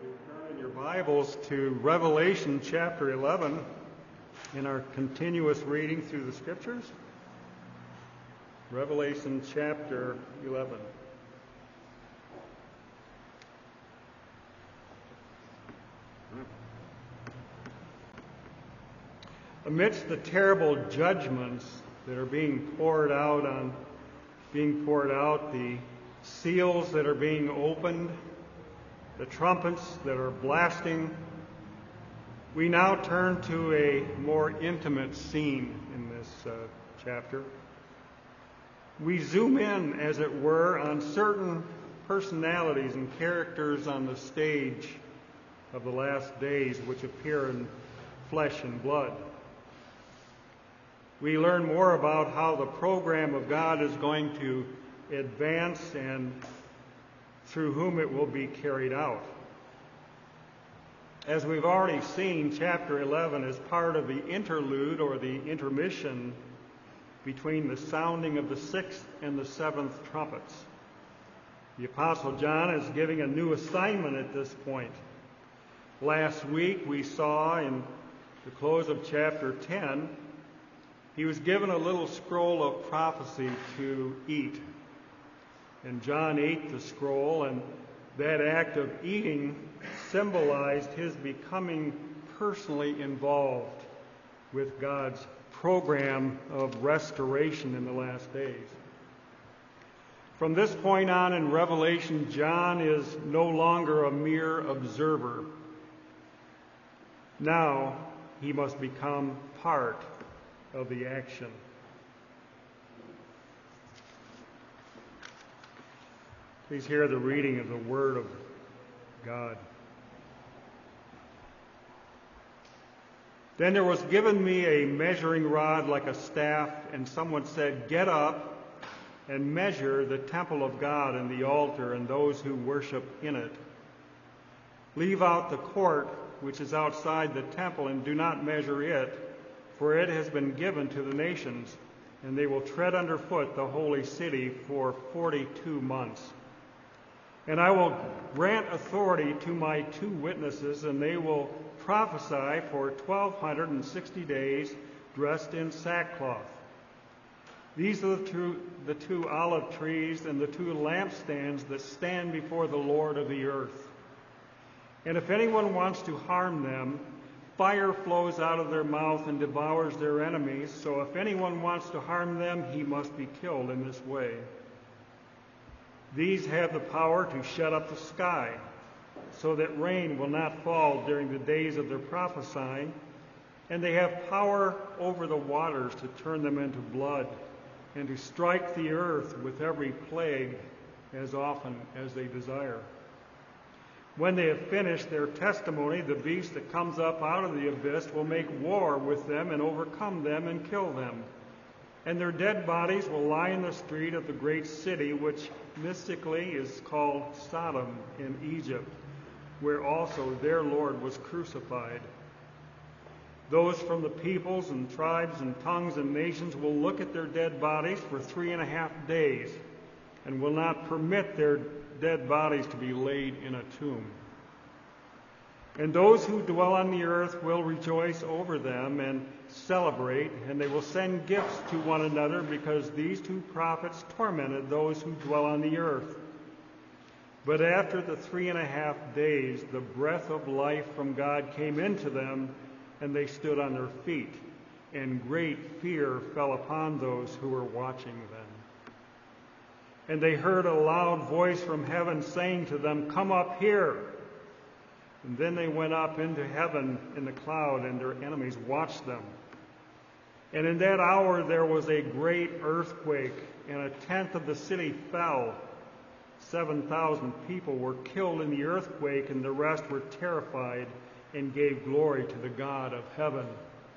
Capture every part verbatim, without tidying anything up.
Turn in your Bibles to Revelation chapter eleven in our continuous reading through the Scriptures. Revelation chapter eleven. Amidst the terrible judgments that are being poured out on, being poured out, the seals that are being opened, the trumpets that are blasting, we now turn to a more intimate scene in this uh, chapter. We zoom in, as it were, on certain personalities and characters on the stage of the last days which appear in flesh and blood. We learn more about how the program of God is going to advance and through whom it will be carried out. As we've already seen, chapter eleven is part of the interlude or the intermission between the sounding of the sixth and the seventh trumpets. The Apostle John is giving a new assignment at this point. Last week we saw in the close of chapter ten, he was given a little scroll of prophecy to eat. And John ate the scroll, and that act of eating symbolized his becoming personally involved with God's program of restoration in the last days. From this point on in Revelation, John is no longer a mere observer. Now he must become part of the action. Please hear the reading of the Word of God. Then there was given me a measuring rod like a staff, and someone said, "Get up and measure the temple of God and the altar and those who worship in it. Leave out the court which is outside the temple and do not measure it, for it has been given to the nations, and they will tread underfoot the holy city for forty-two months. And I will grant authority to my two witnesses, and they will prophesy for twelve sixty days, dressed in sackcloth. These are the two, the two olive trees and the two lampstands that stand before the Lord of the earth. And if anyone wants to harm them, fire flows out of their mouth and devours their enemies. So if anyone wants to harm them, he must be killed in this way. These have the power to shut up the sky, so that rain will not fall during the days of their prophesying, and they have power over the waters to turn them into blood, and to strike the earth with every plague as often as they desire. When they have finished their testimony, the beast that comes up out of the abyss will make war with them and overcome them and kill them. And their dead bodies will lie in the street of the great city, which mystically is called Sodom in Egypt, where also their Lord was crucified. Those from the peoples and tribes and tongues and nations will look at their dead bodies for three and a half days, and will not permit their dead bodies to be laid in a tomb. And those who dwell on the earth will rejoice over them and celebrate, and they will send gifts to one another, because these two prophets tormented those who dwell on the earth. But after the three and a half days, the breath of life from God came into them, and they stood on their feet, and great fear fell upon those who were watching them. And they heard a loud voice from heaven saying to them, "Come up here." And then they went up into heaven in the cloud, and their enemies watched them. And in that hour there was a great earthquake, and a tenth of the city fell. Seven thousand people were killed in the earthquake, and the rest were terrified and gave glory to the God of heaven.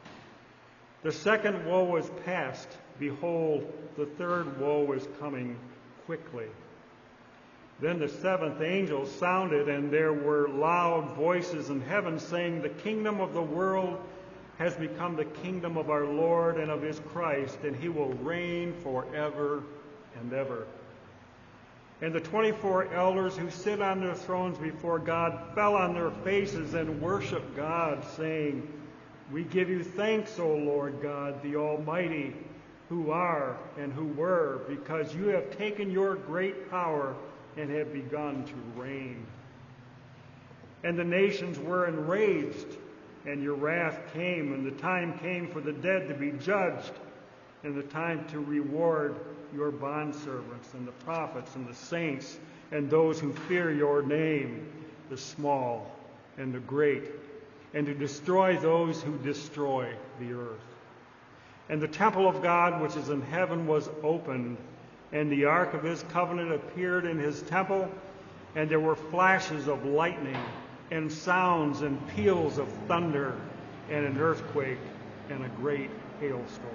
The second woe was past. Behold, the third woe is coming quickly. Then the seventh angel sounded, and there were loud voices in heaven saying, "The kingdom of the world has become the kingdom of our Lord and of his Christ, and he will reign forever and ever." And the twenty-four elders who sit on their thrones before God fell on their faces and worshiped God, saying, "We give you thanks, O Lord God, the Almighty, who are and who were, because you have taken your great power and have begun to reign. And the nations were enraged, and your wrath came, and the time came for the dead to be judged, and the time to reward your bondservants and the prophets and the saints and those who fear your name, the small and the great, and to destroy those who destroy the earth. And the temple of God which is in heaven was opened, and the ark of his covenant appeared in his temple, and there were flashes of lightning, and sounds and peals of thunder, and an earthquake, and a great hailstorm."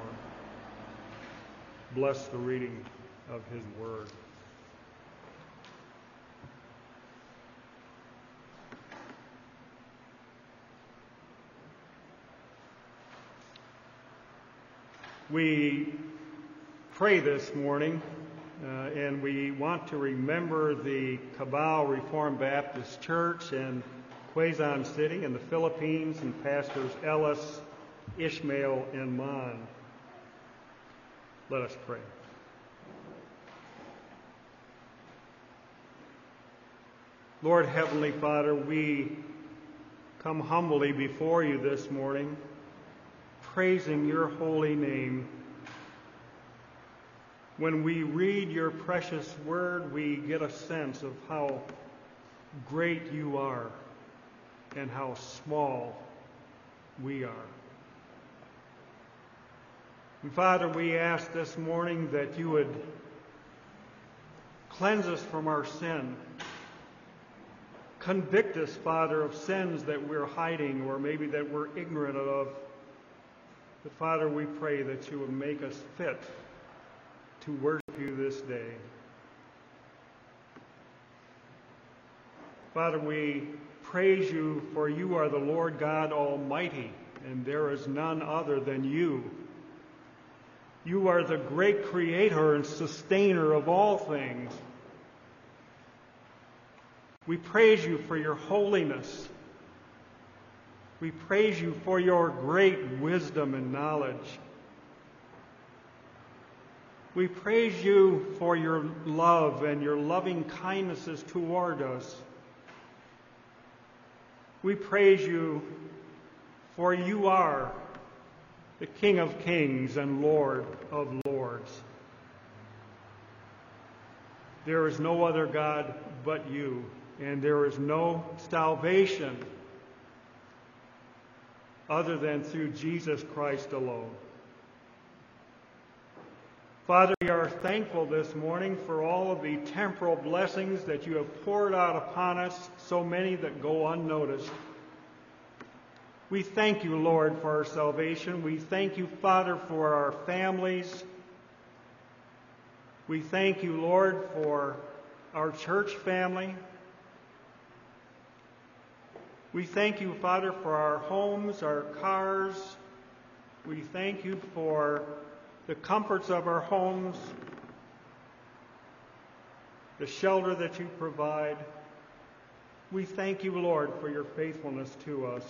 Bless the reading of his word. We pray this morning, uh, and we want to remember the Cabal Reformed Baptist Church in Quezon City in the Philippines, and Pastors Ellis, Ishmael, and Mon. Let us pray. Lord Heavenly Father, we come humbly before you this morning, praising your holy name. When we read your precious word, we get a sense of how great you are and how small we are. And Father, we ask this morning that you would cleanse us from our sin. Convict us, Father, of sins that we're hiding or maybe that we're ignorant of. But Father, we pray that you would make us fit to worship you this day. Father, we praise you, for you are the Lord God Almighty, and there is none other than you. You are the great creator and sustainer of all things. We praise you for your holiness. We praise you for your great wisdom and knowledge. We praise you for your love and your loving kindnesses toward us. We praise you for you are the King of Kings and Lord of Lords. There is no other God but you, and there is no salvation other than through Jesus Christ alone. Father, we are thankful this morning for all of the temporal blessings that you have poured out upon us, so many that go unnoticed. We thank you, Lord, for our salvation. We thank you, Father, for our families. We thank you, Lord, for our church family. We thank you, Father, for our homes, our cars. We thank you for the comforts of our homes, the shelter that you provide. We thank you, Lord, for your faithfulness to us.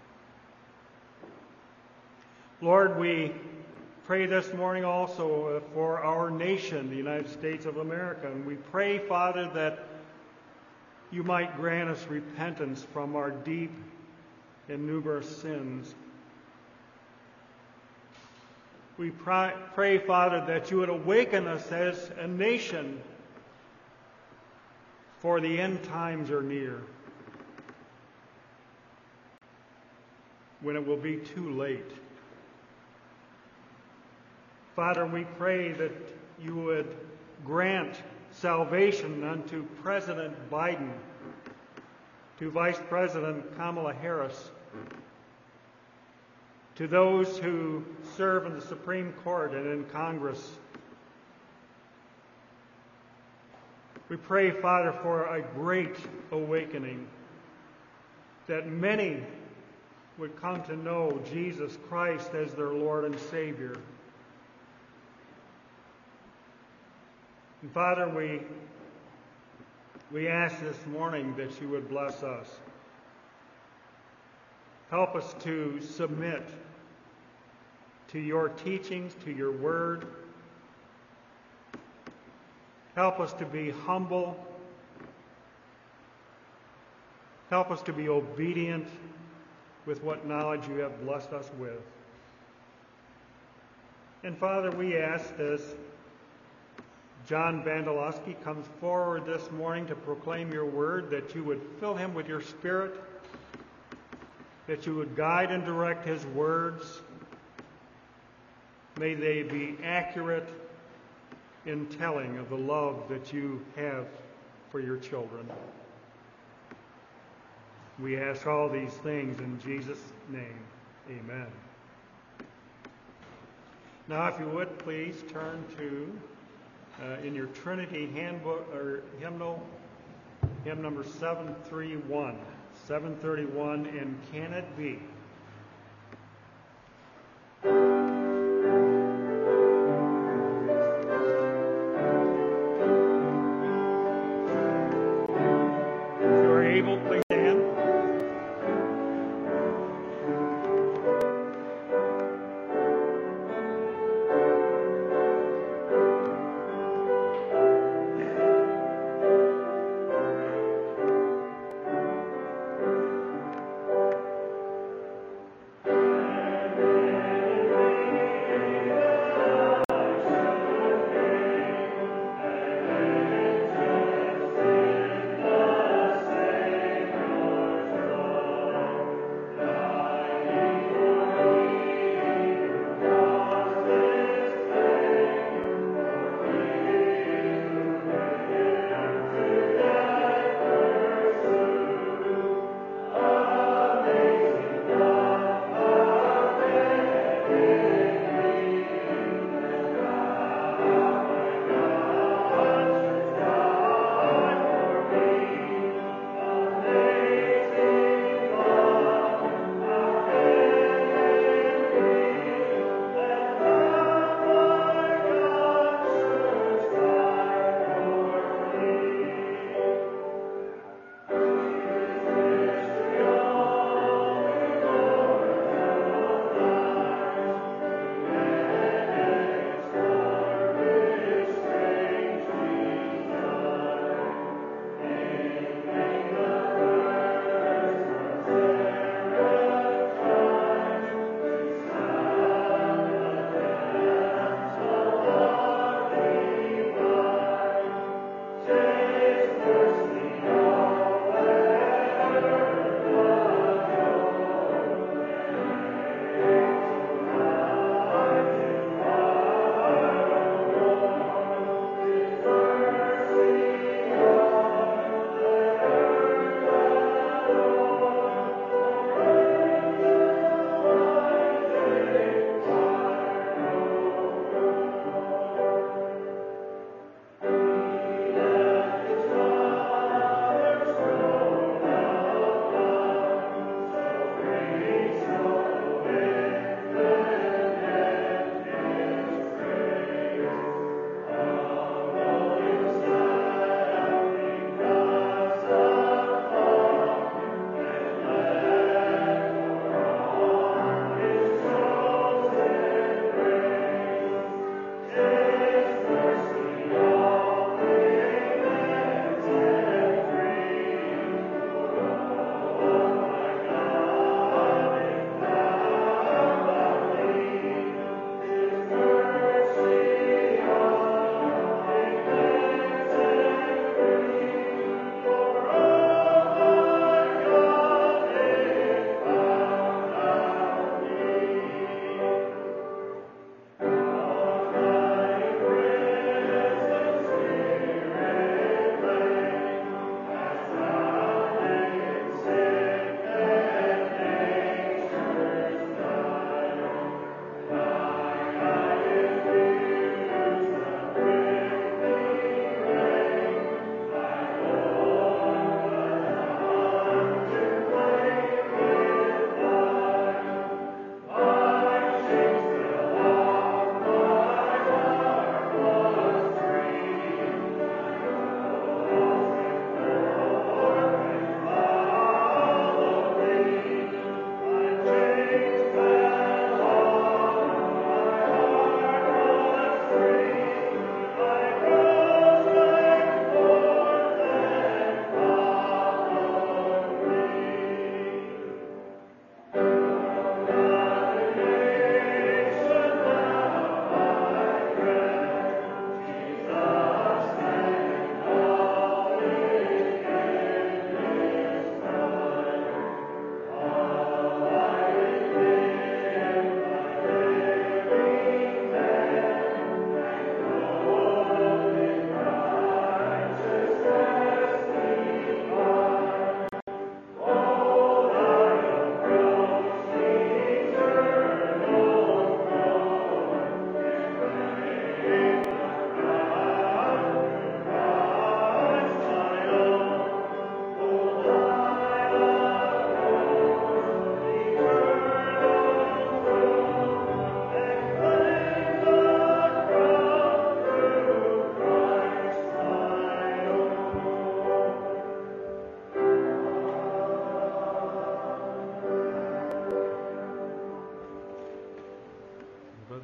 Lord, we pray this morning also for our nation, the United States of America. And we pray, Father, that you might grant us repentance from our deep and numerous sins. We pray, Father, that you would awaken us as a nation, for the end times are near, when it will be too late. Father, we pray that you would grant salvation unto President Biden, to Vice President Kamala Harris, to those who serve in the Supreme Court and in Congress. We pray, Father, for a great awakening, that many would come to know Jesus Christ as their Lord and Savior. And Father, we We ask this morning that you would bless us. Help us to submit to your teachings, to your word. Help us to be humble. Help us to be obedient with what knowledge you have blessed us with. And Father, we ask as John Bandalowski comes forward this morning to proclaim your word, that you would fill him with your Spirit, that you would guide and direct his words. May they be accurate in telling of the love that you have for your children. We ask all these things in Jesus' name. Amen. Now, if you would please turn to, uh, in your Trinity handbook or hymnal, hymn number seven thirty-one. seven thirty-one, and Can It Be? If you are able, please stand.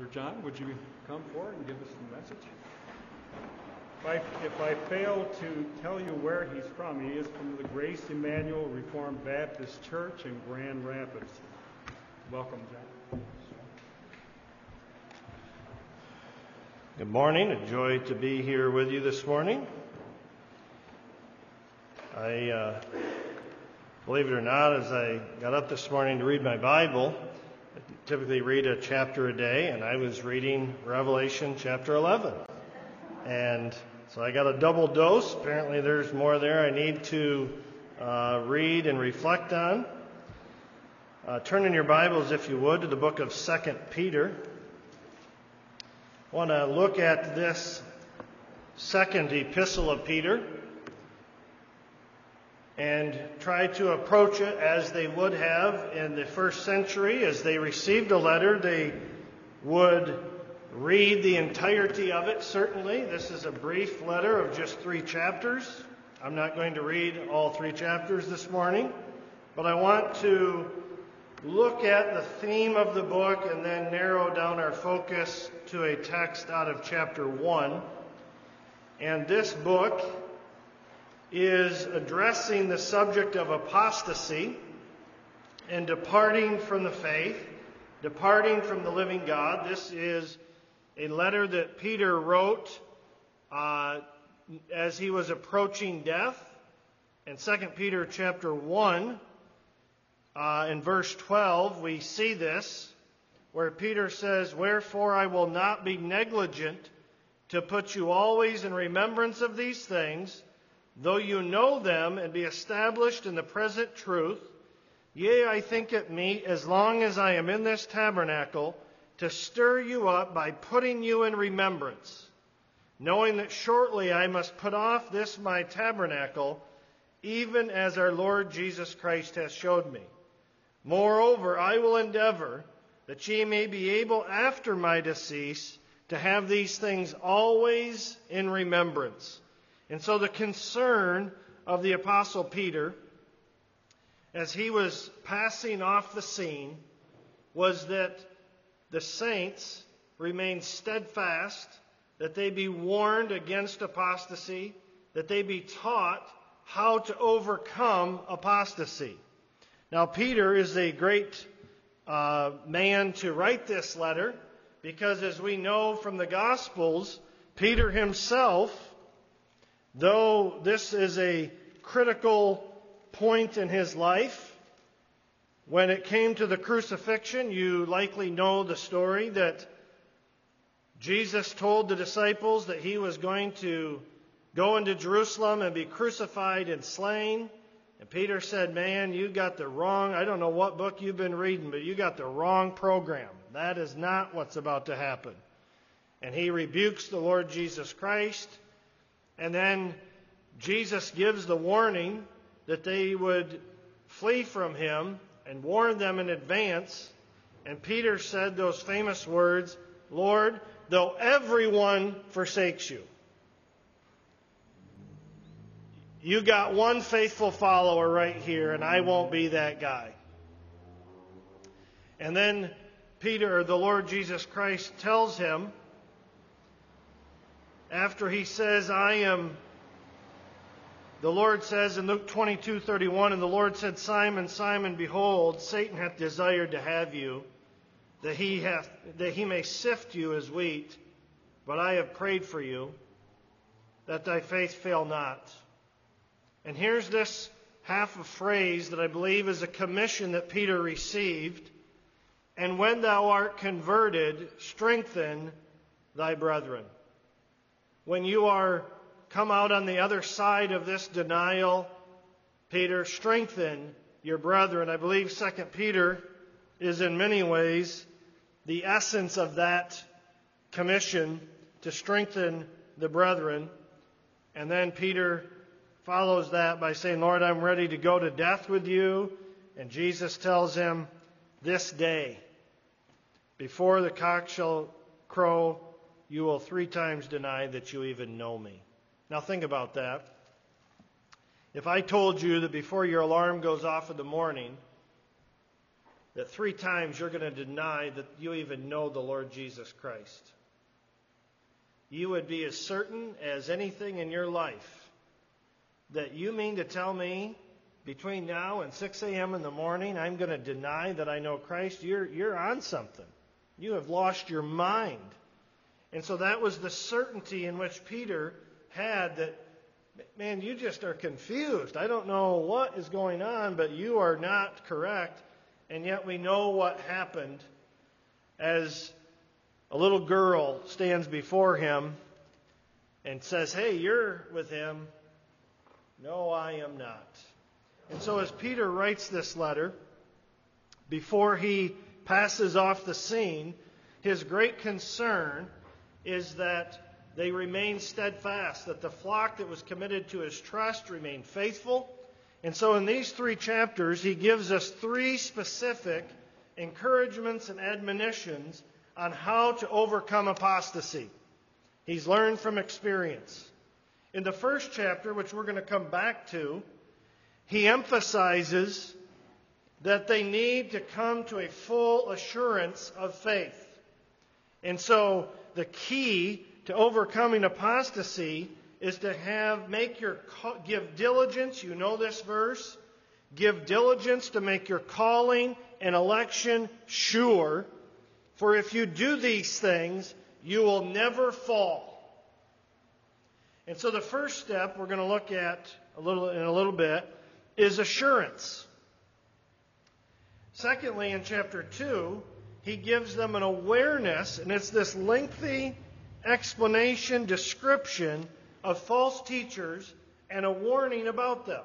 John, would you come forward and give us the message? If I, if I fail to tell you where he's from, he is from the Grace Emmanuel Reformed Baptist Church in Grand Rapids. Welcome, John. Good morning. A joy to be here with you this morning. I, uh, believe it or not, as I got up this morning to read my Bible, I typically read a chapter a day, and I was reading Revelation chapter eleven. And so I got a double dose. Apparently there's more there I need to uh, read and reflect on. Uh, turn in your Bibles, if you would, to the book of Second Peter. I want to look at this second epistle of Peter and try to approach it as they would have in the first century. As they received a letter, they would read the entirety of it, certainly. This is a brief letter of just three chapters. I'm not going to read all three chapters this morning, but I want to look at the theme of the book and then narrow down our focus to a text out of chapter one. And this book is addressing the subject of apostasy and departing from the faith, departing from the living God. This is a letter that Peter wrote uh, as he was approaching death. In Second Peter chapter one, uh, in verse twelve, we see this, where Peter says, "Wherefore I will not be negligent to put you always in remembrance of these things, though you know them and be established in the present truth. Yea, I think it meet, as long as I am in this tabernacle, to stir you up by putting you in remembrance, knowing that shortly I must put off this my tabernacle, even as our Lord Jesus Christ has showed me. Moreover, I will endeavor that ye may be able after my decease to have these things always in remembrance." And so the concern of the Apostle Peter, as he was passing off the scene, was that the saints remain steadfast, that they be warned against apostasy, that they be taught how to overcome apostasy. Now, Peter is a great uh, man to write this letter, because as we know from the Gospels, Peter himself, though this is a critical point in his life, when it came to the crucifixion, you likely know the story that Jesus told the disciples that he was going to go into Jerusalem and be crucified and slain. And Peter said, "Man, you got the wrong, I don't know what book you've been reading, but you got the wrong program. That is not what's about to happen." And he rebukes the Lord Jesus Christ. And then Jesus gives the warning that they would flee from him and warned them in advance. And Peter said those famous words, "Lord, though everyone forsakes you, you got one faithful follower right here, and I won't be that guy." And then Peter, the Lord Jesus Christ, tells him, after he says, I am... The Lord says in Luke twenty-two thirty-one, "And the Lord said, Simon, Simon, behold, Satan hath desired to have you, that he hath that he may sift you as wheat. But I have prayed for you, that thy faith fail not." And here's this half a phrase that I believe is a commission that Peter received. "And when thou art converted, strengthen thy brethren." When you are come out on the other side of this denial, Peter, strengthen your brethren. I believe Second Peter is in many ways the essence of that commission, to strengthen the brethren. And then Peter follows that by saying, "Lord, I'm ready to go to death with you." And Jesus tells him, "This day, before the cock shall crow, you will three times deny that you even know me." Now think about that. If I told you that before your alarm goes off in the morning, that three times you're going to deny that you even know the Lord Jesus Christ. You would be as certain as anything in your life that you mean to tell me between now and six a.m. in the morning I'm going to deny that I know Christ. You're, you're on something. You have lost your mind. And so that was the certainty in which Peter had that, man, you just are confused. I don't know what is going on, but you are not correct. And yet we know what happened as a little girl stands before him and says, hey, you're with him. No, I am not. And so as Peter writes this letter, before he passes off the scene, his great concern is that they remain steadfast, that the flock that was committed to his trust remained faithful. And so in these three chapters, he gives us three specific encouragements and admonitions on how to overcome apostasy. He's learned from experience. In the first chapter, which we're going to come back to, he emphasizes that they need to come to a full assurance of faith. And so the key to overcoming apostasy is to have, make your, give diligence, you know this verse, give diligence to make your calling and election sure, for if you do these things, you will never fall. And so the first step we're going to look at a little in a little bit is assurance. Secondly, in chapter two, he gives them an awareness, and it's this lengthy explanation, description of false teachers and a warning about them.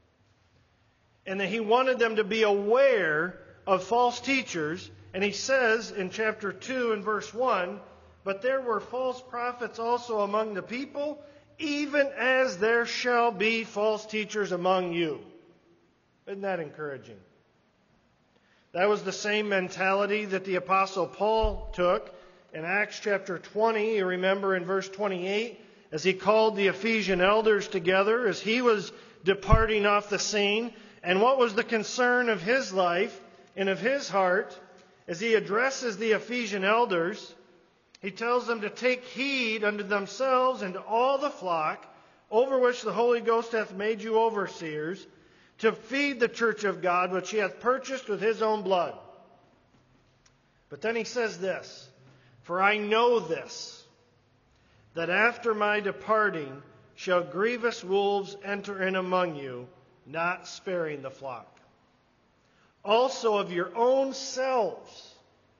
And that he wanted them to be aware of false teachers. And he says in chapter two and verse one, but there were false prophets also among the people, even as there shall be false teachers among you. Isn't that encouraging? That was the same mentality that the Apostle Paul took in Acts chapter twenty. You remember in verse twenty-eight, as he called the Ephesian elders together, as he was departing off the scene. And what was the concern of his life and of his heart? As he addresses the Ephesian elders, he tells them to take heed unto themselves and to all the flock, over which the Holy Ghost hath made you overseers, to feed the church of God, which he hath purchased with his own blood. But then he says this, for I know this, that after my departing shall grievous wolves enter in among you, not sparing the flock. Also of your own selves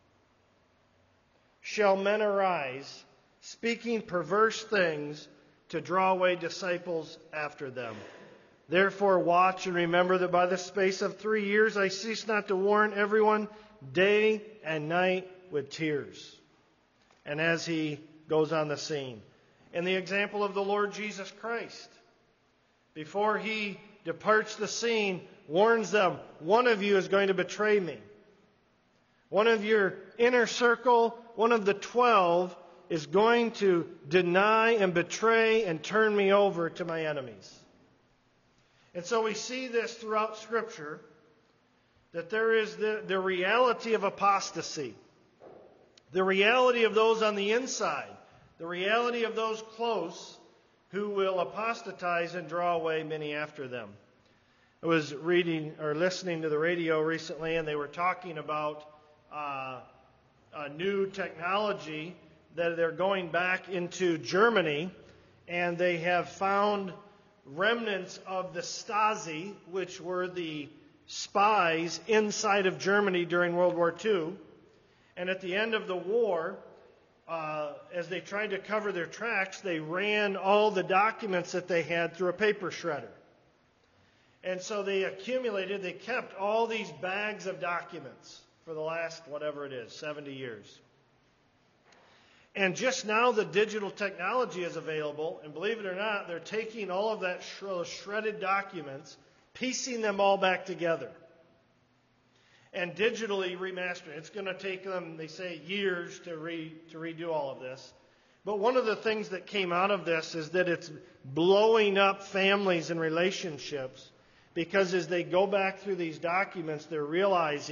shall men arise, speaking perverse things to draw away disciples after them. Therefore watch and remember that by the space of three years I cease not to warn everyone day and night with tears. And as he goes on the scene. And the example of the Lord Jesus Christ. Before he departs the scene, warns them, one of you is going to betray me. One of your inner circle, one of the twelve, is going to deny and betray and turn me over to my enemies. And so we see this throughout Scripture, that there is the, the reality of apostasy. The reality of those on the inside. The reality of those close who will apostatize and draw away many after them. I was reading or listening to the radio recently, and they were talking about uh, a new technology that they're going back into Germany, and they have found remnants of the Stasi, which were the spies inside of Germany during World War Two. And at the end of the war, uh, as they tried to cover their tracks, they ran all the documents that they had through a paper shredder. And so they accumulated, they kept all these bags of documents for the last, whatever it is, seventy years. And just now the digital technology is available, and believe it or not, they're taking all of that sh- shredded documents, piecing them all back together, and digitally remastering. It's going to take them, they say, years to re, to redo all of this. But one of the things that came out of this is that it's blowing up families and relationships, because as they go back through these documents, they're realizing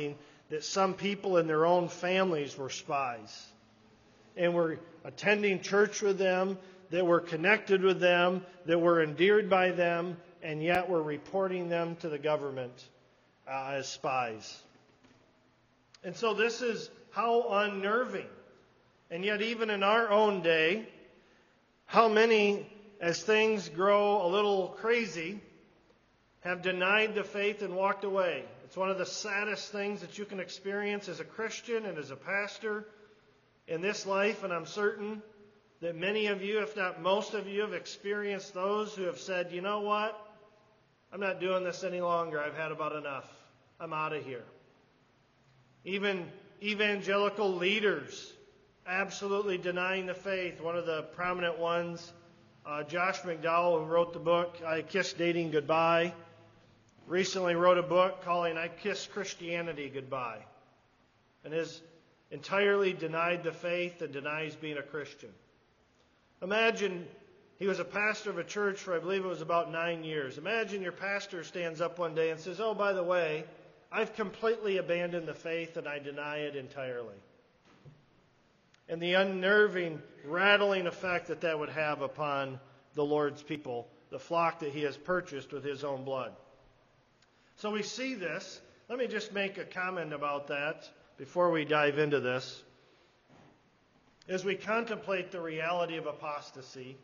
that some people in their own families were spies and were attending church with them, that were connected with them, that were endeared by them, and yet were reporting them to the government uh, as spies. And so this is how unnerving. And yet even in our own day, how many, as things grow a little crazy, have denied the faith and walked away. It's one of the saddest things that you can experience as a Christian and as a pastor in this life, and I'm certain that many of you, if not most of you, have experienced those who have said, you know what, I'm not doing this any longer. I've had about enough. I'm out of here. Even evangelical leaders absolutely denying the faith. One of the prominent ones, uh, Josh McDowell, who wrote the book, I Kissed Dating Goodbye, recently wrote a book calling I Kissed Christianity Goodbye, and has entirely denied the faith and denies being a Christian. Imagine, he was a pastor of a church for, I believe it was about nine years. Imagine your pastor stands up one day and says, oh, by the way, I've completely abandoned the faith and I deny it entirely. And the unnerving, rattling effect that that would have upon the Lord's people, the flock that he has purchased with his own blood. So we see this. Let me just make a comment about that before we dive into this. As we contemplate the reality of apostasy,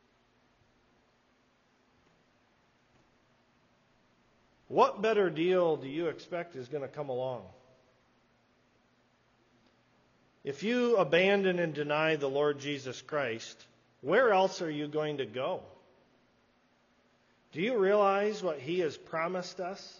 what better deal do you expect is going to come along? If you abandon and deny the Lord Jesus Christ, where else are you going to go? Do you realize what he has promised us?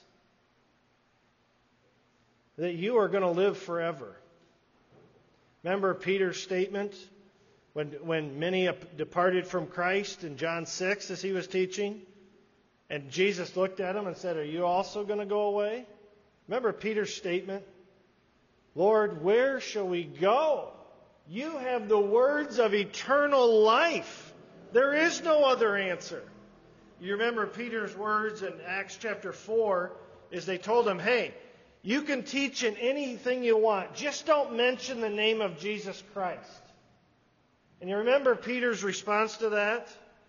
That you are going to live forever. Remember Peter's statement when, when many departed from Christ in John six as he was teaching? And Jesus looked at him and said, are you also going to go away? Remember Peter's statement? Lord, where shall we go? You have the words of eternal life. There is no other answer. You remember Peter's words in Acts chapter four is they told him, hey, you can teach in anything you want. Just don't mention the name of Jesus Christ. And you remember Peter's response to that?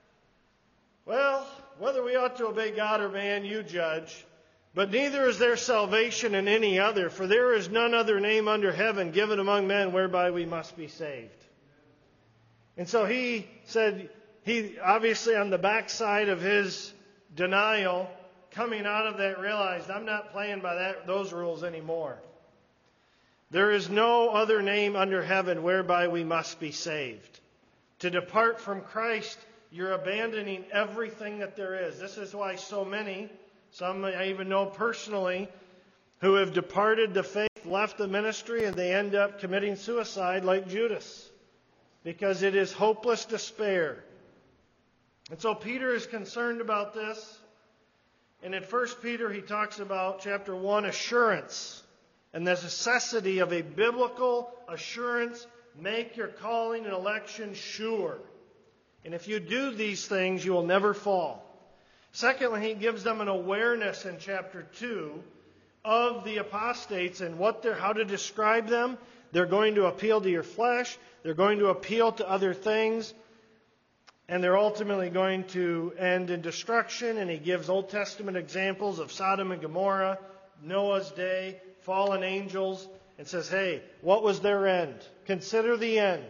Well, whether we ought to obey God or man, you judge. But neither is there salvation in any other, for there is none other name under heaven given among men whereby we must be saved. And so he said, he obviously on the backside of his denial, coming out of that, realized I'm not playing by that, those rules anymore. There is no other name under heaven whereby we must be saved. To depart from Christ, you're abandoning everything that there is. This is why so many, some I even know personally, who have departed the faith, left the ministry, and they end up committing suicide like Judas. Because it is hopeless despair. And so Peter is concerned about this. And in First Peter he talks about, chapter one, assurance. And the necessity of a biblical assurance. Make your calling and election sure. And if you do these things, you will never fall. Secondly, he gives them an awareness in chapter two of the apostates and what they're, how to describe them. They're going to appeal to your flesh. They're going to appeal to other things. And they're ultimately going to end in destruction. And he gives Old Testament examples of Sodom and Gomorrah, Noah's day, fallen angels, and says, hey, what was their end? Consider the end.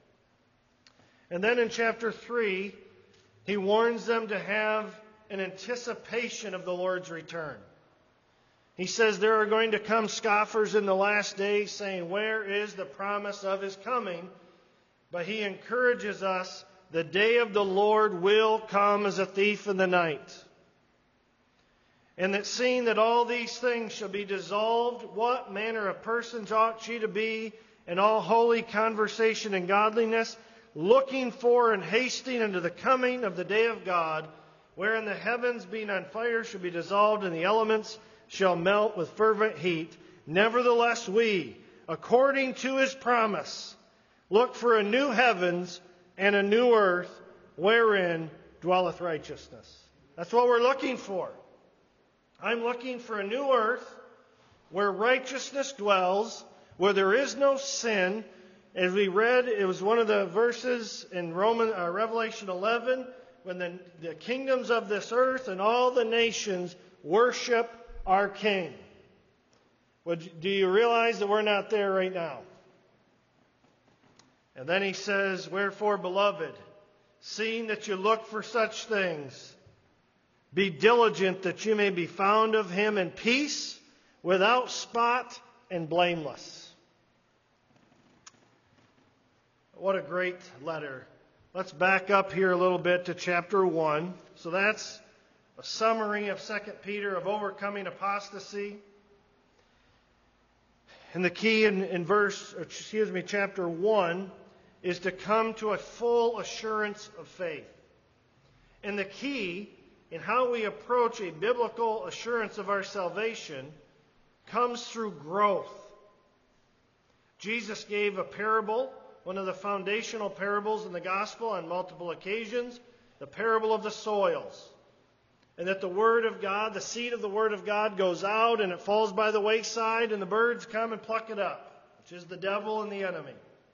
And then in chapter three, he warns them to have an anticipation of the Lord's return. He says there are going to come scoffers in the last days saying, where is the promise of his coming? But he encourages us, the day of the Lord will come as a thief in the night. And that seeing that all these things shall be dissolved, what manner of persons ought ye to be in all holy conversation and godliness, looking for and hasting unto the coming of the day of God, wherein the heavens being on fire shall be dissolved, and the elements shall melt with fervent heat. Nevertheless we, according to his promise, look for a new heavens and a new earth, wherein dwelleth righteousness. That's what we're looking for. I'm looking for a new earth where righteousness dwells, where there is no sin. As we read, it was one of the verses in Roman, uh, Revelation eleven, when the, the kingdoms of this earth and all the nations worship our King. Would, do you realize that we're not there right now? And then he says, wherefore, beloved, seeing that you look for such things, be diligent that you may be found of him in peace, without spot and blameless. What a great letter. Let's back up here a little bit to chapter one. So that's a summary of Second Peter of overcoming apostasy. And the key in, in verse, excuse me, chapter one is to come to a full assurance of faith. And the key in how we approach a biblical assurance of our salvation comes through growth. Jesus gave a parable, one of the foundational parables in the gospel on multiple occasions, the parable of the soils. And that the Word of God, the seed of the Word of God goes out and it falls by the wayside and the birds come and pluck it up, which is the devil and the enemy.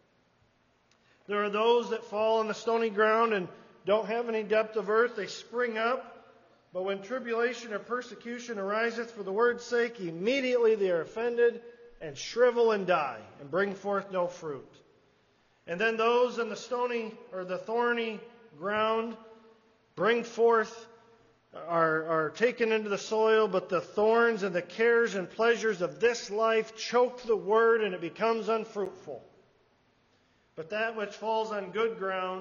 There are those that fall on the stony ground and don't have any depth of earth. They spring up. But when tribulation or persecution ariseth for the word's sake, immediately they are offended and shrivel and die and bring forth no fruit. And then those in the stony or the thorny ground bring forth, are, are taken into the soil, but the thorns and the cares and pleasures of this life choke the word and it becomes unfruitful. But that which falls on good ground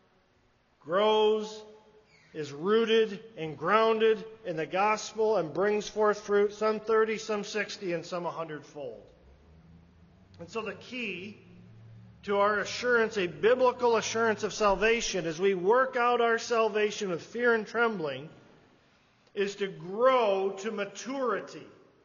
grows, is rooted and grounded in the gospel and brings forth fruit, some thirty, some sixty, and some a hundredfold. And so the key to our assurance, a biblical assurance of salvation, as we work out our salvation with fear and trembling, is to grow to maturity.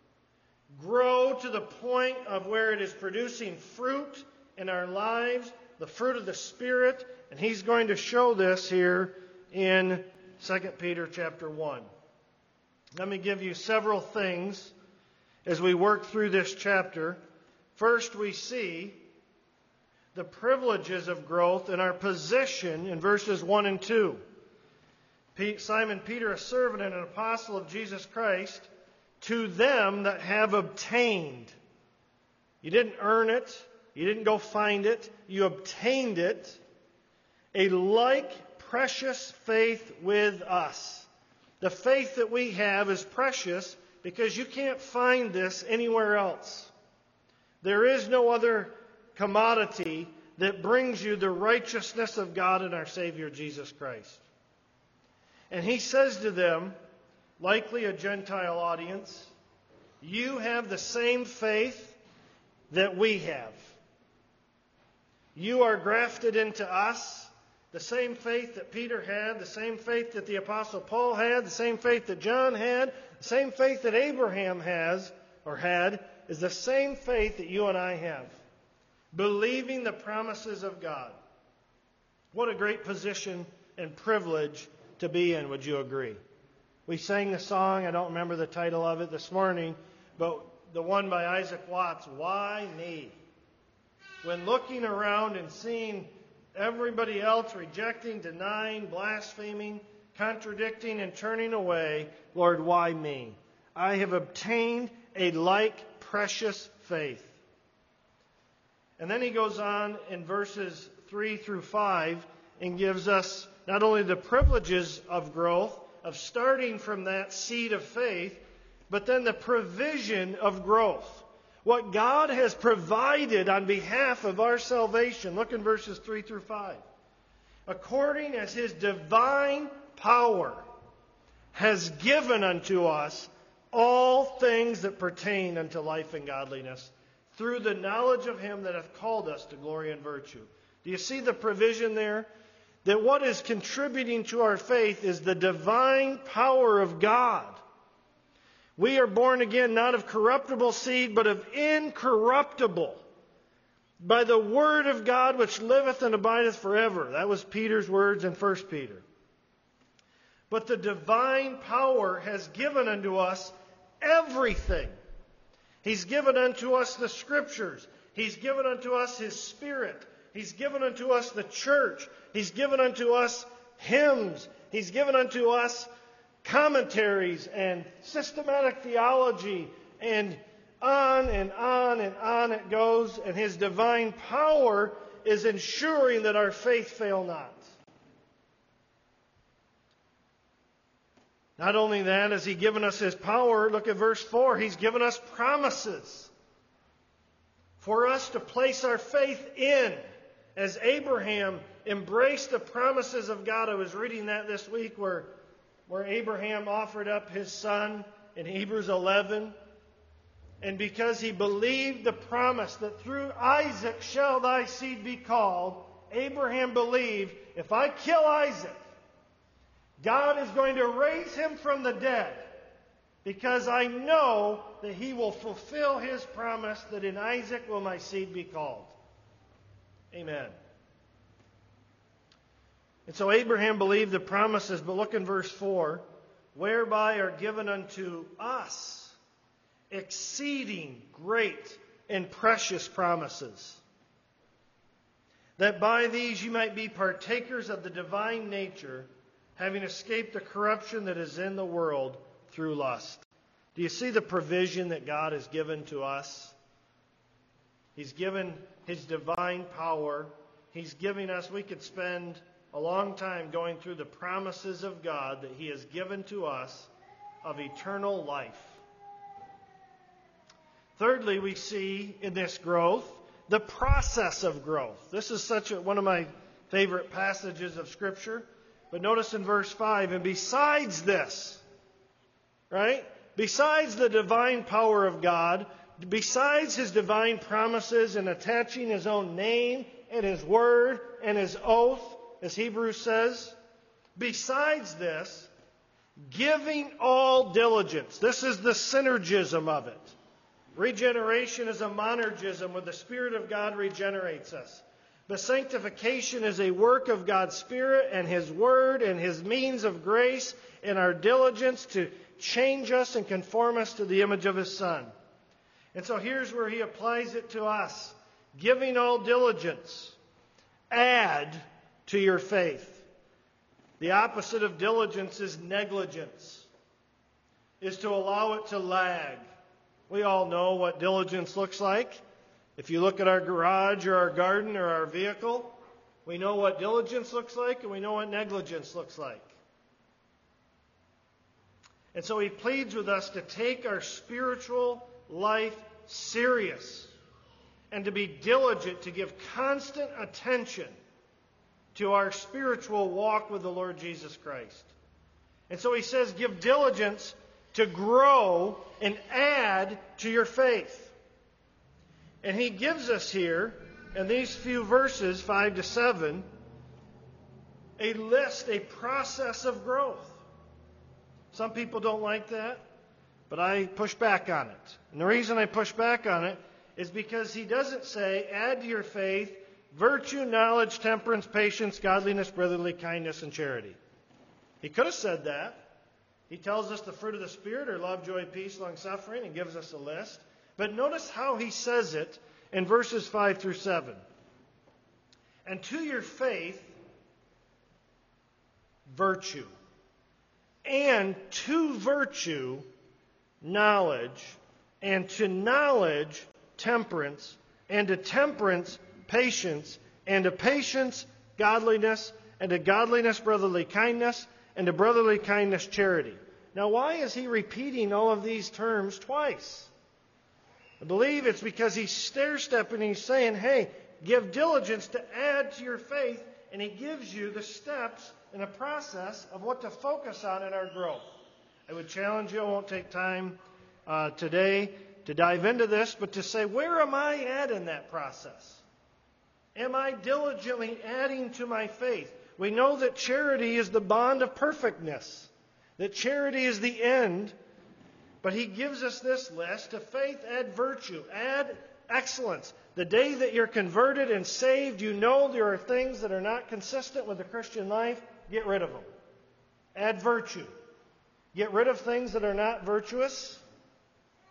Grow to the point of where it is producing fruit in our lives, the fruit of the Spirit, and he's going to show this here in Second Peter chapter one. Let me give you several things as we work through this chapter. First, we see the privileges of growth and our position in verses one and two. Simon Peter, a servant and an apostle of Jesus Christ, to them that have obtained. You didn't earn it. You didn't go find it. You obtained it. A like precious faith with us. The faith that we have is precious because you can't find this anywhere else. There is no other commodity that brings you the righteousness of God and our Savior Jesus Christ. And he says to them, likely a Gentile audience, you have the same faith that we have. You are grafted into us. The same faith that Peter had, the same faith that the Apostle Paul had, the same faith that John had, the same faith that Abraham has or had, is the same faith that you and I have. Believing the promises of God. What a great position and privilege to be in, would you agree? We sang the song, I don't remember the title of it this morning, but the one by Isaac Watts, Why Me? When looking around and seeing everybody else rejecting, denying, blaspheming, contradicting, and turning away, Lord, why me? I have obtained a like precious faith. And then he goes on in verses three through five and gives us not only the privileges of growth, of starting from that seed of faith, but then the provision of growth. What God has provided on behalf of our salvation. Look in verses three through five. According as his divine power has given unto us all things that pertain unto life and godliness, through the knowledge of him that hath called us to glory and virtue. Do you see the provision there? That what is contributing to our faith is the divine power of God. We are born again not of corruptible seed, but of incorruptible, by the word of God which liveth and abideth forever. That was Peter's words in First Peter. But the divine power has given unto us everything He's given unto us the Scriptures. He's given unto us His Spirit. He's given unto us the church. He's given unto us hymns. He's given unto us commentaries and systematic theology, and on and on and on it goes. And His divine power is ensuring that our faith fail not. Not only that, has He given us His power, look at verse four, He's given us promises for us to place our faith in. As Abraham embraced the promises of God, I was reading that this week where, where Abraham offered up his son in Hebrews eleven. And because he believed the promise that through Isaac shall thy seed be called, Abraham believed, if I kill Isaac, God is going to raise him from the dead, because I know that He will fulfill His promise that in Isaac will my seed be called. Amen. And so Abraham believed the promises, but look in verse four, whereby are given unto us exceeding great and precious promises, that by these you might be partakers of the divine nature, having escaped the corruption that is in the world through lust. Do you see the provision that God has given to us? He's given His divine power. He's giving us, we could spend a long time going through the promises of God that He has given to us of eternal life. Thirdly, we see in this growth the process of growth. This is such a, one of my favorite passages of Scripture. But notice in verse five, and besides this, right? Besides the divine power of God, besides His divine promises and attaching His own name and His word and His oath, as Hebrews says, besides this, giving all diligence. This is the synergism of it. Regeneration is a monergism where the Spirit of God regenerates us. But sanctification is a work of God's Spirit and His Word and His means of grace and our diligence to change us and conform us to the image of His Son. And so here's where He applies it to us. Giving all diligence. Add to your faith. The opposite of diligence is negligence. Is to allow it to lag. We all know what diligence looks like. If you look at our garage or our garden or our vehicle, we know what diligence looks like and we know what negligence looks like. And so He pleads with us to take our spiritual life serious and to be diligent, to give constant attention to our spiritual walk with the Lord Jesus Christ. And so He says, give diligence to grow and add to your faith. And He gives us here, in these few verses, five to seven, a list, a process of growth. Some people don't like that, but I push back on it. And the reason I push back on it is because He doesn't say, add to your faith virtue, knowledge, temperance, patience, godliness, brotherly kindness, and charity. He could have said that. He tells us the fruit of the Spirit are love, joy, peace, long-suffering, and gives us a list. But notice how He says it in verses five through seven. And to your faith, virtue. And to virtue, knowledge. And to knowledge, temperance. And to temperance, patience. And to patience, godliness. And to godliness, brotherly kindness. And to brotherly kindness, charity. Now, why is he repeating all of these terms twice? I believe it's because he's stair-stepping and he's saying, hey, give diligence to add to your faith, and he gives you the steps and a process of what to focus on in our growth. I would challenge you, I won't take time uh, today to dive into this, but to say, where am I at in that process? Am I diligently adding to my faith? We know that charity is the bond of perfectness, that charity is the end. But he gives us this list. To faith, add virtue, add excellence. The day that you're converted and saved, you know there are things that are not consistent with the Christian life. Get rid of them. Add virtue. Get rid of things that are not virtuous.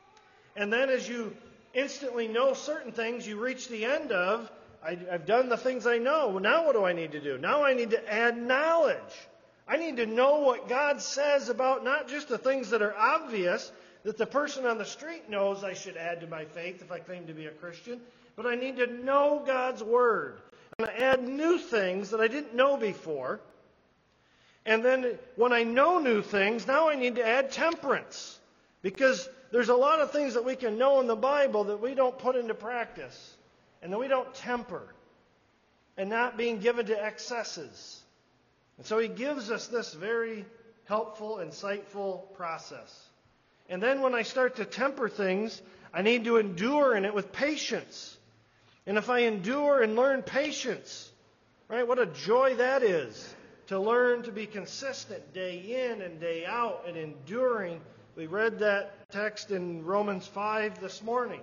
And then as you instantly know certain things, you reach the end of, I, I've done the things I know. Now what do I need to do? Now I need to add knowledge. I need to know what God says about not just the things that are obvious, that the person on the street knows I should add to my faith if I claim to be a Christian, but I need to know God's Word. And I add new things that I didn't know before. And then when I know new things, now I need to add temperance. Because there's a lot of things that we can know in the Bible that we don't put into practice. And that we don't temper. And not being given to excesses. And so he gives us this very helpful, insightful process. And then when I start to temper things, I need to endure in it with patience. And if I endure and learn patience, right, what a joy that is. To learn to be consistent day in and day out and enduring. We read that text in Romans five this morning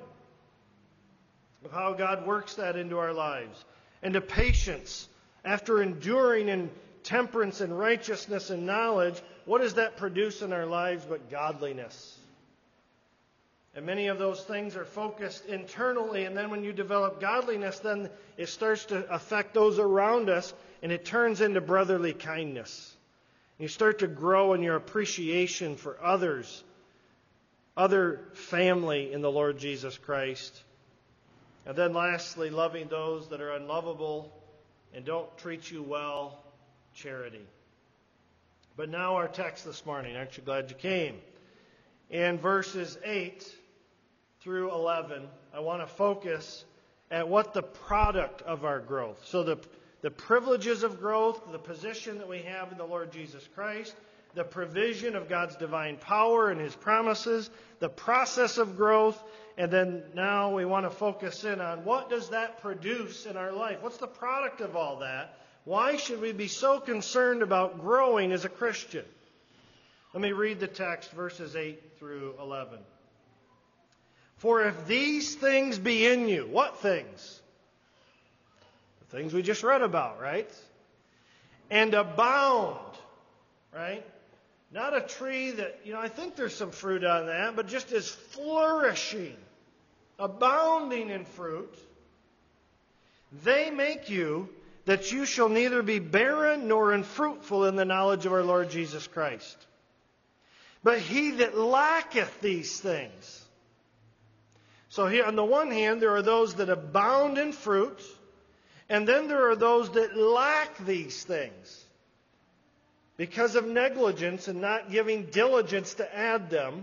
of how God works that into our lives. And to patience, after enduring in temperance and righteousness and knowledge, what does that produce in our lives but godliness? And many of those things are focused internally, and then when you develop godliness, then it starts to affect those around us, and it turns into brotherly kindness. You start to grow in your appreciation for others, other family in the Lord Jesus Christ. And then lastly, loving those that are unlovable and don't treat you well, charity. But now our text this morning, aren't you glad you came? In verses eight through eleven, I want to focus at what the product of our growth. So the, the privileges of growth, the position that we have in the Lord Jesus Christ, the provision of God's divine power and His promises, the process of growth, and then now we want to focus in on what does that produce in our life? What's the product of all that? Why should we be so concerned about growing as a Christian? Let me read the text, verses eight through eleven. For if these things be in you, what things? The things we just read about, right? And abound, right? Not a tree that, you know, I think there's some fruit on that, but just is flourishing, abounding in fruit. They make you that you shall neither be barren nor unfruitful in the knowledge of our Lord Jesus Christ. But he that lacketh these things. So here, on the one hand, there are those that abound in fruit, and then there are those that lack these things because of negligence and not giving diligence to add them,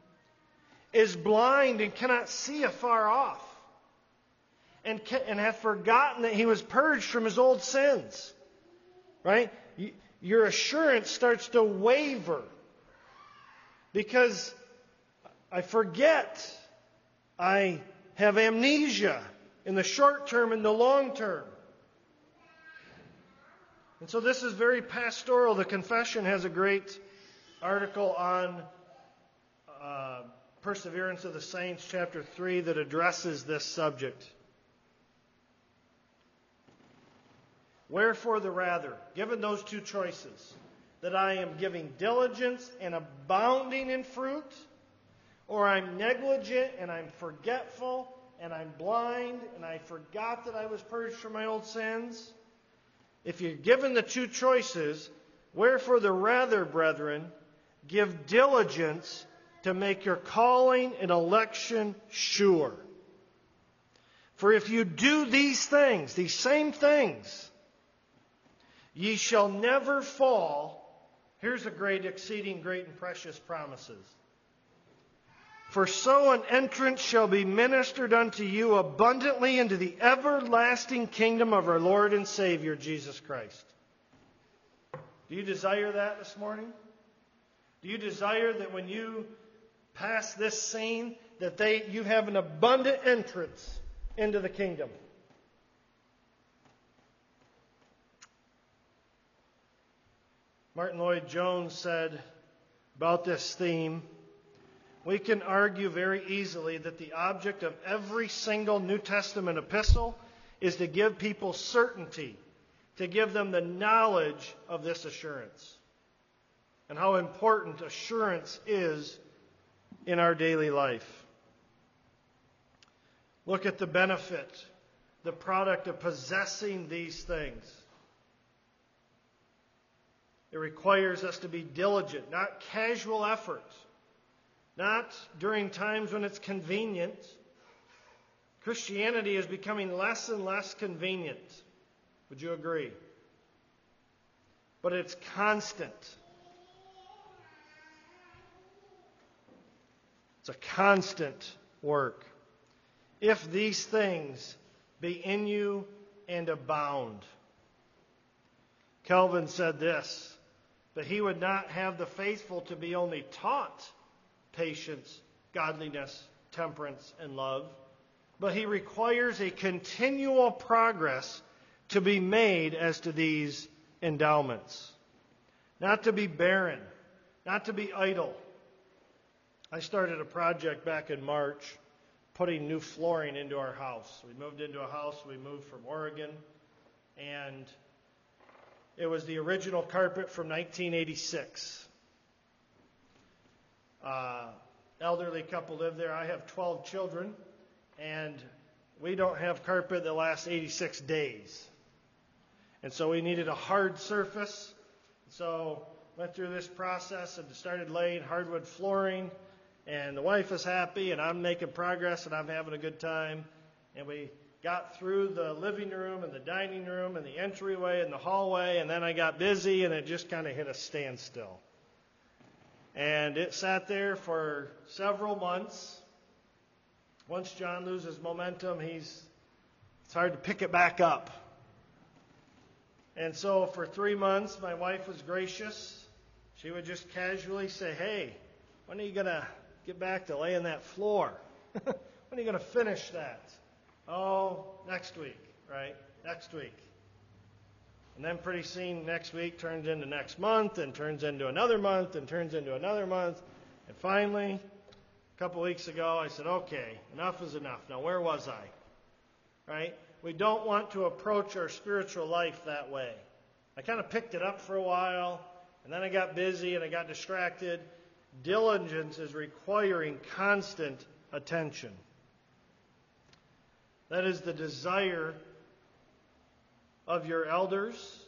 is blind and cannot see afar off, and can, and hath forgotten that he was purged from his old sins. Right? Your assurance starts to waver because I forget. I have amnesia in the short term and the long term. And so this is very pastoral. The Confession has a great article on uh, Perseverance of the Saints, chapter three, that addresses this subject. Wherefore the rather, given those two choices, that I am giving diligence and abounding in fruit, or I'm negligent and I'm forgetful and I'm blind and I forgot that I was purged from my old sins. If you're given the two choices, wherefore the rather, brethren, give diligence to make your calling and election sure. For if you do these things, these same things, ye shall never fall. Here's a great, exceeding great and precious promises. For so an entrance shall be ministered unto you abundantly into the everlasting kingdom of our Lord and Savior, Jesus Christ. Do you desire that this morning? Do you desire that when you pass this scene, that they you have an abundant entrance into the kingdom? Martin Lloyd-Jones said about this theme, we can argue very easily that the object of every single New Testament epistle is to give people certainty, to give them the knowledge of this assurance, and how important assurance is in our daily life. Look at the benefit, the product of possessing these things. It requires us to be diligent, not casual effort, not during times when it's convenient. Christianity is becoming less and less convenient. Would you agree? But it's constant. It's a constant work. If these things be in you and abound. Calvin said this, but he would not have the faithful to be only taught patience, godliness, temperance, and love, but he requires a continual progress to be made as to these endowments. Not to be barren, not to be idle. I started a project back in March, putting new flooring into our house. We moved into a house, we moved from Oregon, and it was the original carpet from nineteen eighty-six. Uh, elderly couple lived there. I have twelve children, and we don't have carpet that lasts eighty-six days. And so we needed a hard surface. So went through this process and started laying hardwood flooring. And the wife is happy, and I'm making progress, and I'm having a good time. And we got through the living room and the dining room and the entryway and the hallway, and then I got busy, and it just kind of hit a standstill. And it sat there for several months. Once John loses momentum, he's it's hard to pick it back up. And so for three months, my wife was gracious. She would just casually say, hey, when are you going to get back to laying that floor? When are you going to finish that? Oh, next week, right? Next week. And then pretty soon next week turns into next month and turns into another month and turns into another month. And finally, a couple weeks ago, I said, okay, enough is enough. Now, where was I? Right? We don't want to approach our spiritual life that way. I kind of picked it up for a while, and then I got busy and I got distracted. Diligence is requiring constant attention. That is the desire of your elders,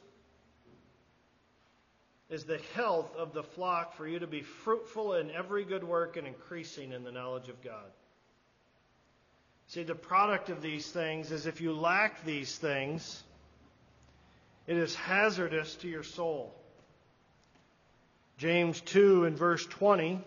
is the health of the flock for you to be fruitful in every good work and increasing in the knowledge of God. See, the product of these things is if you lack these things, it is hazardous to your soul. James two and verse twenty,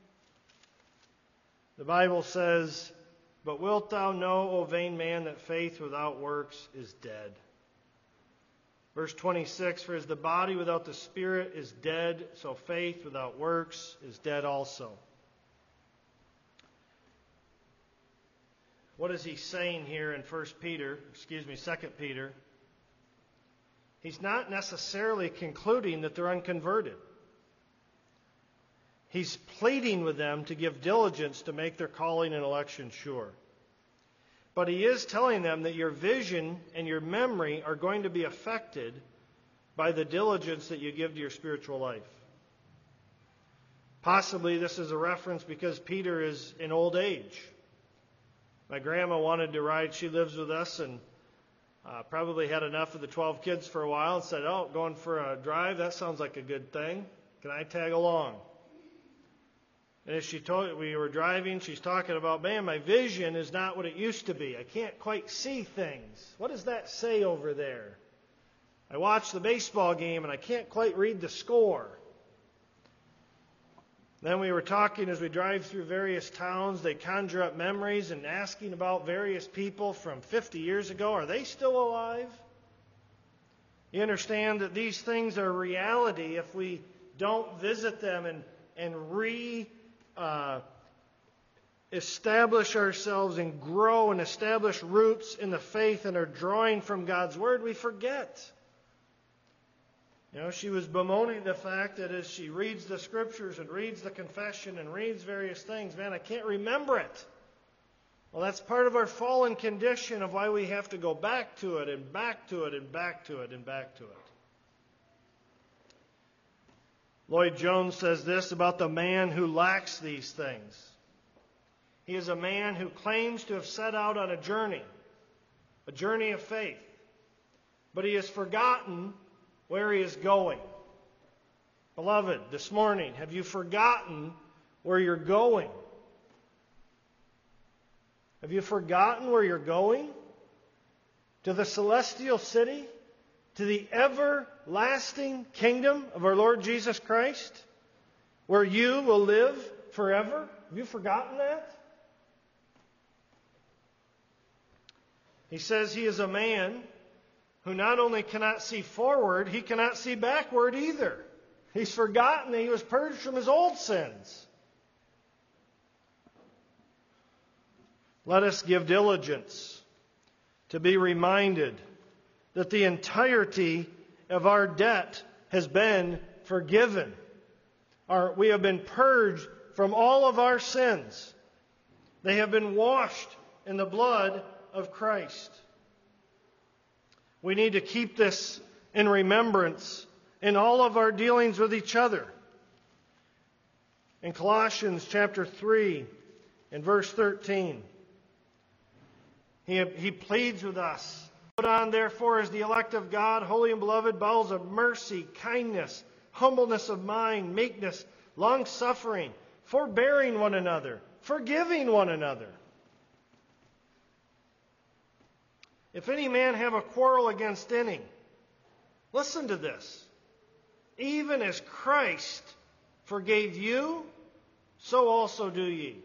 the Bible says, but wilt thou know, O vain man, that faith without works is dead? Verse twenty-six, for as the body without the spirit is dead, so faith without works is dead also. What is he saying here in First Peter, excuse me, Second Peter? He's not necessarily concluding that they're unconverted. He's pleading with them to give diligence to make their calling and election sure. But he is telling them that your vision and your memory are going to be affected by the diligence that you give to your spiritual life. Possibly this is a reference because Peter is in old age. My grandma wanted to ride. She lives with us and uh, probably had enough of the twelve kids for a while and said, oh, going for a drive, that sounds like a good thing. Can I tag along? And as she told, we were driving, she's talking about, man, my vision is not what it used to be. I can't quite see things. What does that say over there? I watch the baseball game and I can't quite read the score. Then we were talking as we drive through various towns. They conjure up memories and asking about various people from fifty years ago. Are they still alive? You understand that these things are reality if we don't visit them and, and re uh, establish ourselves and grow and establish roots in the faith and are drawing from God's Word. We forget. You know, she was bemoaning the fact that as she reads the Scriptures and reads the confession and reads various things, man, I can't remember it. Well, that's part of our fallen condition of why we have to go back to it and back to it and back to it and back to it. Lloyd Jones says this about the man who lacks these things. He is a man who claims to have set out on a journey, a journey of faith. But he has forgotten where he is going. Beloved, this morning, have you forgotten where you're going? Have you forgotten where you're going? To the celestial city? To the everlasting kingdom of our Lord Jesus Christ? Where you will live forever? Have you forgotten that? He says he is a man who not only cannot see forward, he cannot see backward either. He's forgotten that he was purged from his old sins. Let us give diligence to be reminded that the entirety of our debt has been forgiven. Our, we have been purged from all of our sins. They have been washed in the blood of Christ. We need to keep this in remembrance in all of our dealings with each other. In Colossians chapter three and verse thirteen, he, he pleads with us, "Put on therefore as the elect of God, holy and beloved, bowels of mercy, kindness, humbleness of mind, meekness, long-suffering, forbearing one another, forgiving one another. If any man have a quarrel against any," listen to this, "even as Christ forgave you, so also do ye."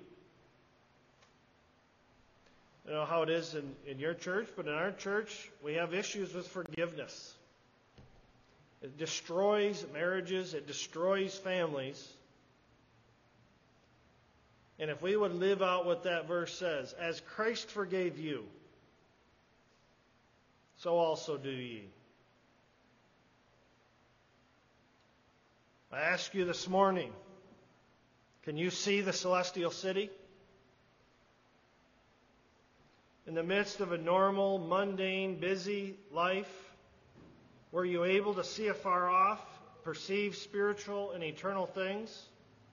I don't know how it is in, in your church, but in our church, we have issues with forgiveness. It destroys marriages. It destroys families. And if we would live out what that verse says, "As Christ forgave you, so also do ye." I ask you this morning, can you see the celestial city? In the midst of a normal, mundane, busy life, were you able to see afar off, perceive spiritual and eternal things?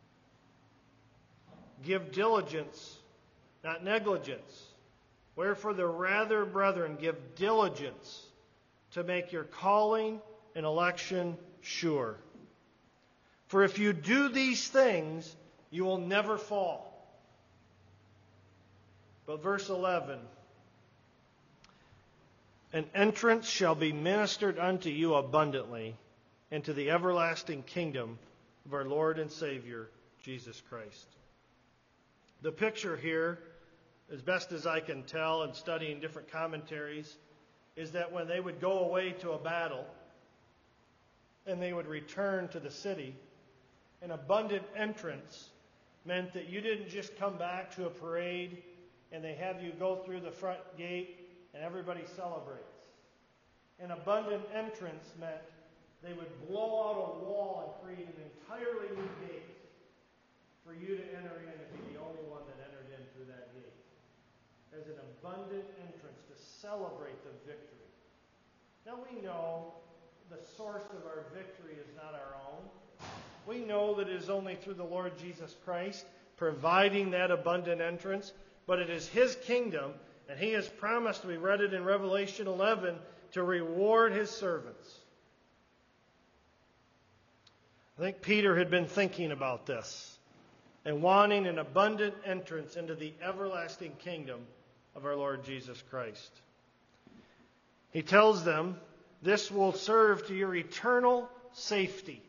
Give diligence, not negligence. Wherefore the rather, brethren, give diligence to make your calling and election sure. For if you do these things, you will never fall. But verse eleven, "An entrance shall be ministered unto you abundantly into the everlasting kingdom of our Lord and Savior, Jesus Christ." The picture here, as best as I can tell in studying different commentaries, is that when they would go away to a battle and they would return to the city, an abundant entrance meant that you didn't just come back to a parade and they have you go through the front gate and everybody celebrates. An abundant entrance meant they would blow out a wall and create an entirely new gate for you to enter in and be the only one that entered in through that gate. As an abundant entrance to celebrate the victory. Now we know the source of our victory is not our own. We know that it is only through the Lord Jesus Christ providing that abundant entrance, but it is His kingdom, and He has promised, we read it in Revelation eleven, to reward His servants. I think Peter had been thinking about this and wanting an abundant entrance into the everlasting kingdom of our Lord Jesus Christ. He tells them, this will serve to your eternal safety.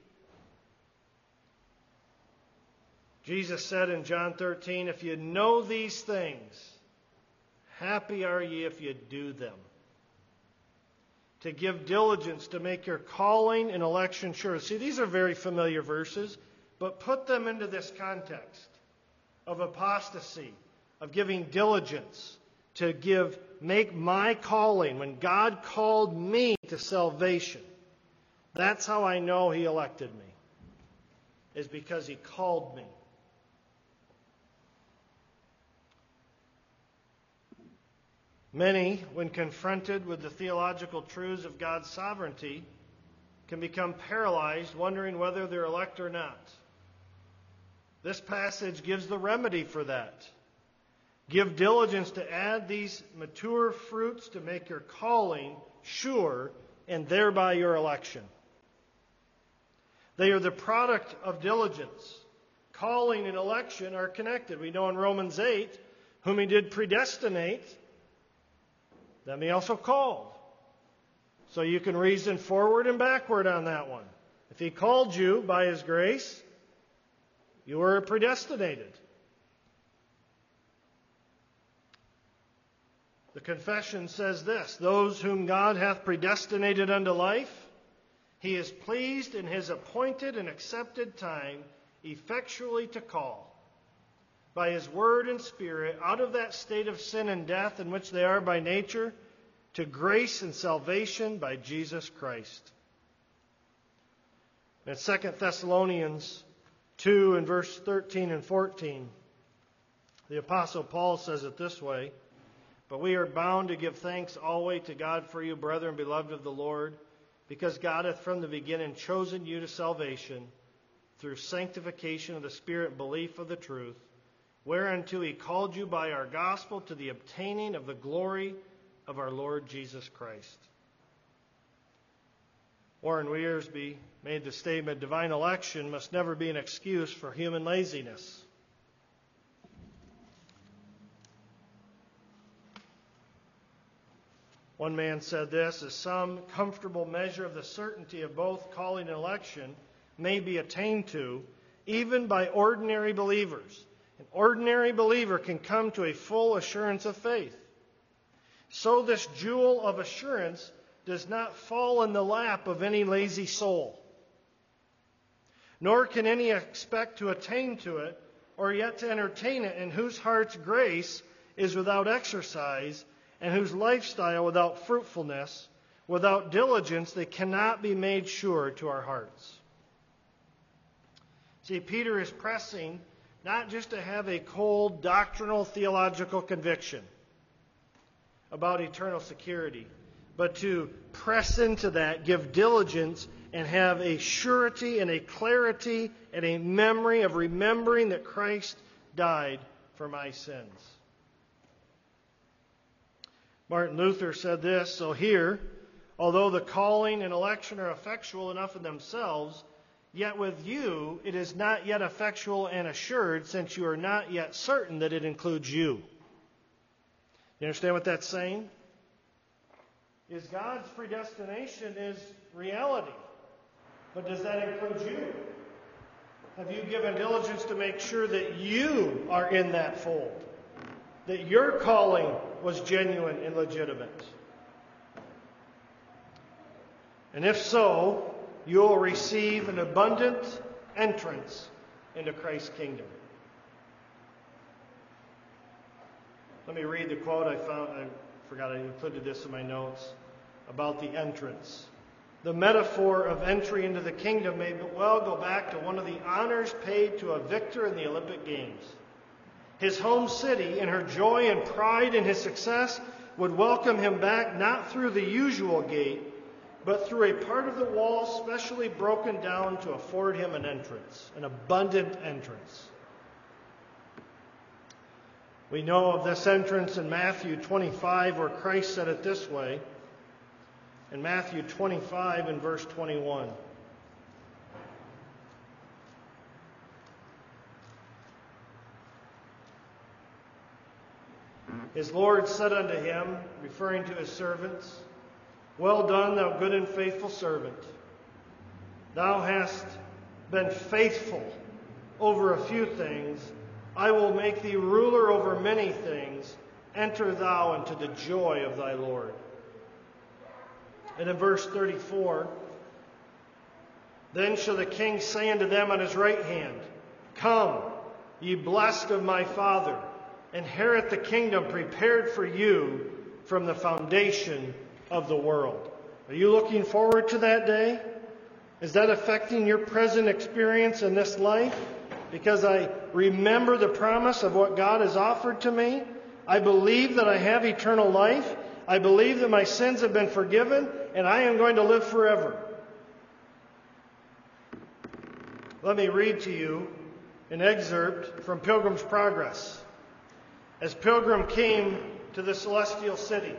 Jesus said in John thirteen, if you know these things, happy are ye if you do them. To give diligence to make your calling and election sure. See, these are very familiar verses, but put them into this context of apostasy, of giving diligence to give, make my calling, when God called me to salvation. That's how I know He elected me, is because He called me. Many, when confronted with the theological truths of God's sovereignty, can become paralyzed, wondering whether they're elect or not. This passage gives the remedy for that. Give diligence to add these mature fruits to make your calling sure and thereby your election. They are the product of diligence. Calling and election are connected. We know in Romans eight, whom he did predestinate, them he also called. So you can reason forward and backward on that one. If he called you by his grace, you were predestinated. The confession says this: those whom God hath predestinated unto life, he is pleased in his appointed and accepted time effectually to call, by his word and spirit, out of that state of sin and death in which they are by nature, to grace and salvation by Jesus Christ. In Second Thessalonians two and verse thirteen and fourteen, the Apostle Paul says it this way: but we are bound to give thanks always to God for you, brethren, beloved of the Lord, because God hath from the beginning chosen you to salvation through sanctification of the Spirit and belief of the truth, whereunto he called you by our gospel to the obtaining of the glory of our Lord Jesus Christ. Warren Wiersbe made the statement, divine election must never be an excuse for human laziness. One man said this: as some comfortable measure of the certainty of both calling and election may be attained to, even by ordinary believers. An ordinary believer can come to a full assurance of faith. So this jewel of assurance does not fall in the lap of any lazy soul. Nor can any expect to attain to it, or yet to entertain it, in whose heart's grace is without exercise, and whose lifestyle without fruitfulness. Without diligence, they cannot be made sure to our hearts. See, Peter is pressing not just to have a cold doctrinal theological conviction about eternal security, but to press into that, give diligence, and have a surety and a clarity and a memory of remembering that Christ died for my sins. Martin Luther said this: so here, although the calling and election are effectual enough in themselves, yet with you it is not yet effectual and assured, since you are not yet certain that it includes you. You understand what that's saying? Is God's predestination is reality. But does that include you? Have you given diligence to make sure that you are in that fold? That your calling was genuine and legitimate? And if so, you will receive an abundant entrance into Christ's kingdom. Let me read the quote I found. I forgot I included this in my notes about the entrance. The metaphor of entry into the kingdom may well go back to one of the honors paid to a victor in the Olympic Games. His home city, in her joy and pride in his success, would welcome him back not through the usual gate, but through a part of the wall specially broken down to afford him an entrance, an abundant entrance. We know of this entrance in Matthew twenty-five, where Christ said it this way, in Matthew twenty-five and verse twenty-one. His Lord said unto him, referring to his servants, well done, thou good and faithful servant. Thou hast been faithful over a few things. I will make thee ruler over many things. Enter thou into the joy of thy Lord. And in verse thirty-four, then shall the king say unto them on his right hand, come, ye blessed of my Father, inherit the kingdom prepared for you from the foundation of the world. Are you looking forward to that day? Is that affecting your present experience in this life? Because I remember the promise of what God has offered to me. I believe that I have eternal life. I believe that my sins have been forgiven, and I am going to live forever. Let me read to you an excerpt from Pilgrim's Progress. as Pilgrim came to the celestial city.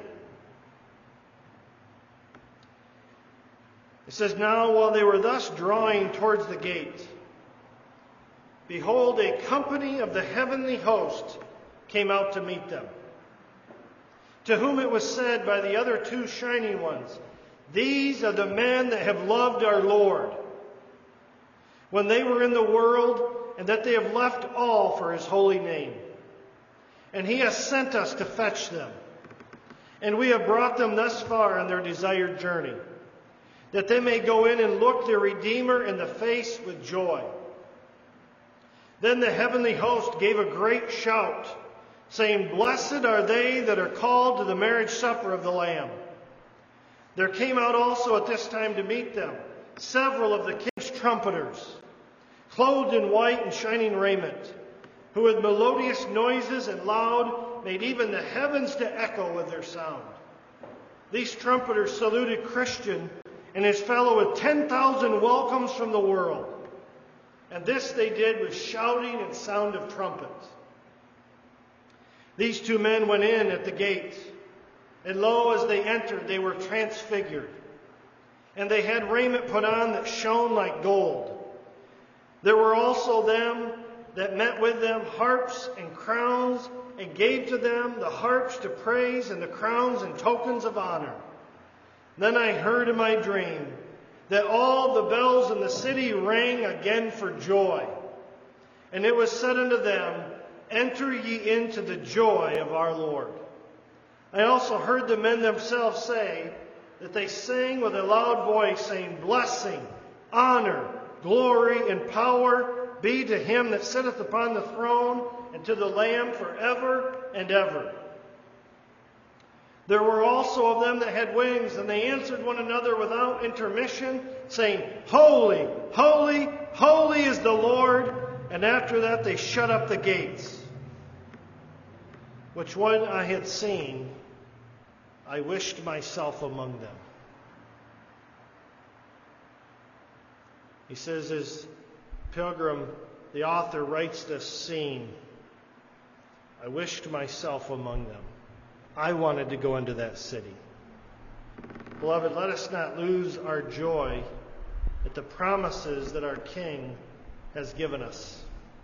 It says, "Now while they were thus drawing towards the gate, behold, a company of the heavenly host came out to meet them, to whom it was said by the other two shining ones, 'These are the men that have loved our Lord, when they were in the world, and that they have left all for his holy name. And he has sent us to fetch them. And we have brought them thus far on their desired journey, that they may go in and look their Redeemer in the face with joy.' Then the heavenly host gave a great shout, saying, 'Blessed are they that are called to the marriage supper of the Lamb.' There came out also at this time to meet them several of the king's trumpeters, clothed in white and shining raiment, who with melodious noises and loud made even the heavens to echo with their sound. These trumpeters saluted Christian and his fellow with ten thousand welcomes from the world. And this they did with shouting and sound of trumpets. These two men went in at the gate, and lo, as they entered, they were transfigured. And they had raiment put on that shone like gold. There were also them that met with them harps and crowns, and gave to them the harps to praise, and the crowns and tokens of honor. Then I heard in my dream that all the bells in the city rang again for joy. And it was said unto them, 'Enter ye into the joy of our Lord.' I also heard the men themselves say that they sang with a loud voice, saying, 'Blessing, honor, glory, and power be to him that sitteth upon the throne, and to the Lamb forever and ever.' There were also of them that had wings, and they answered one another without intermission, saying, 'Holy, holy, holy is the Lord.' And after that they shut up the gates. Which when I had seen, I wished myself among them." He says, as Pilgrim, the author, writes this scene, I wished myself among them. I wanted to go into that city. Beloved, let us not lose our joy at the promises that our King has given us.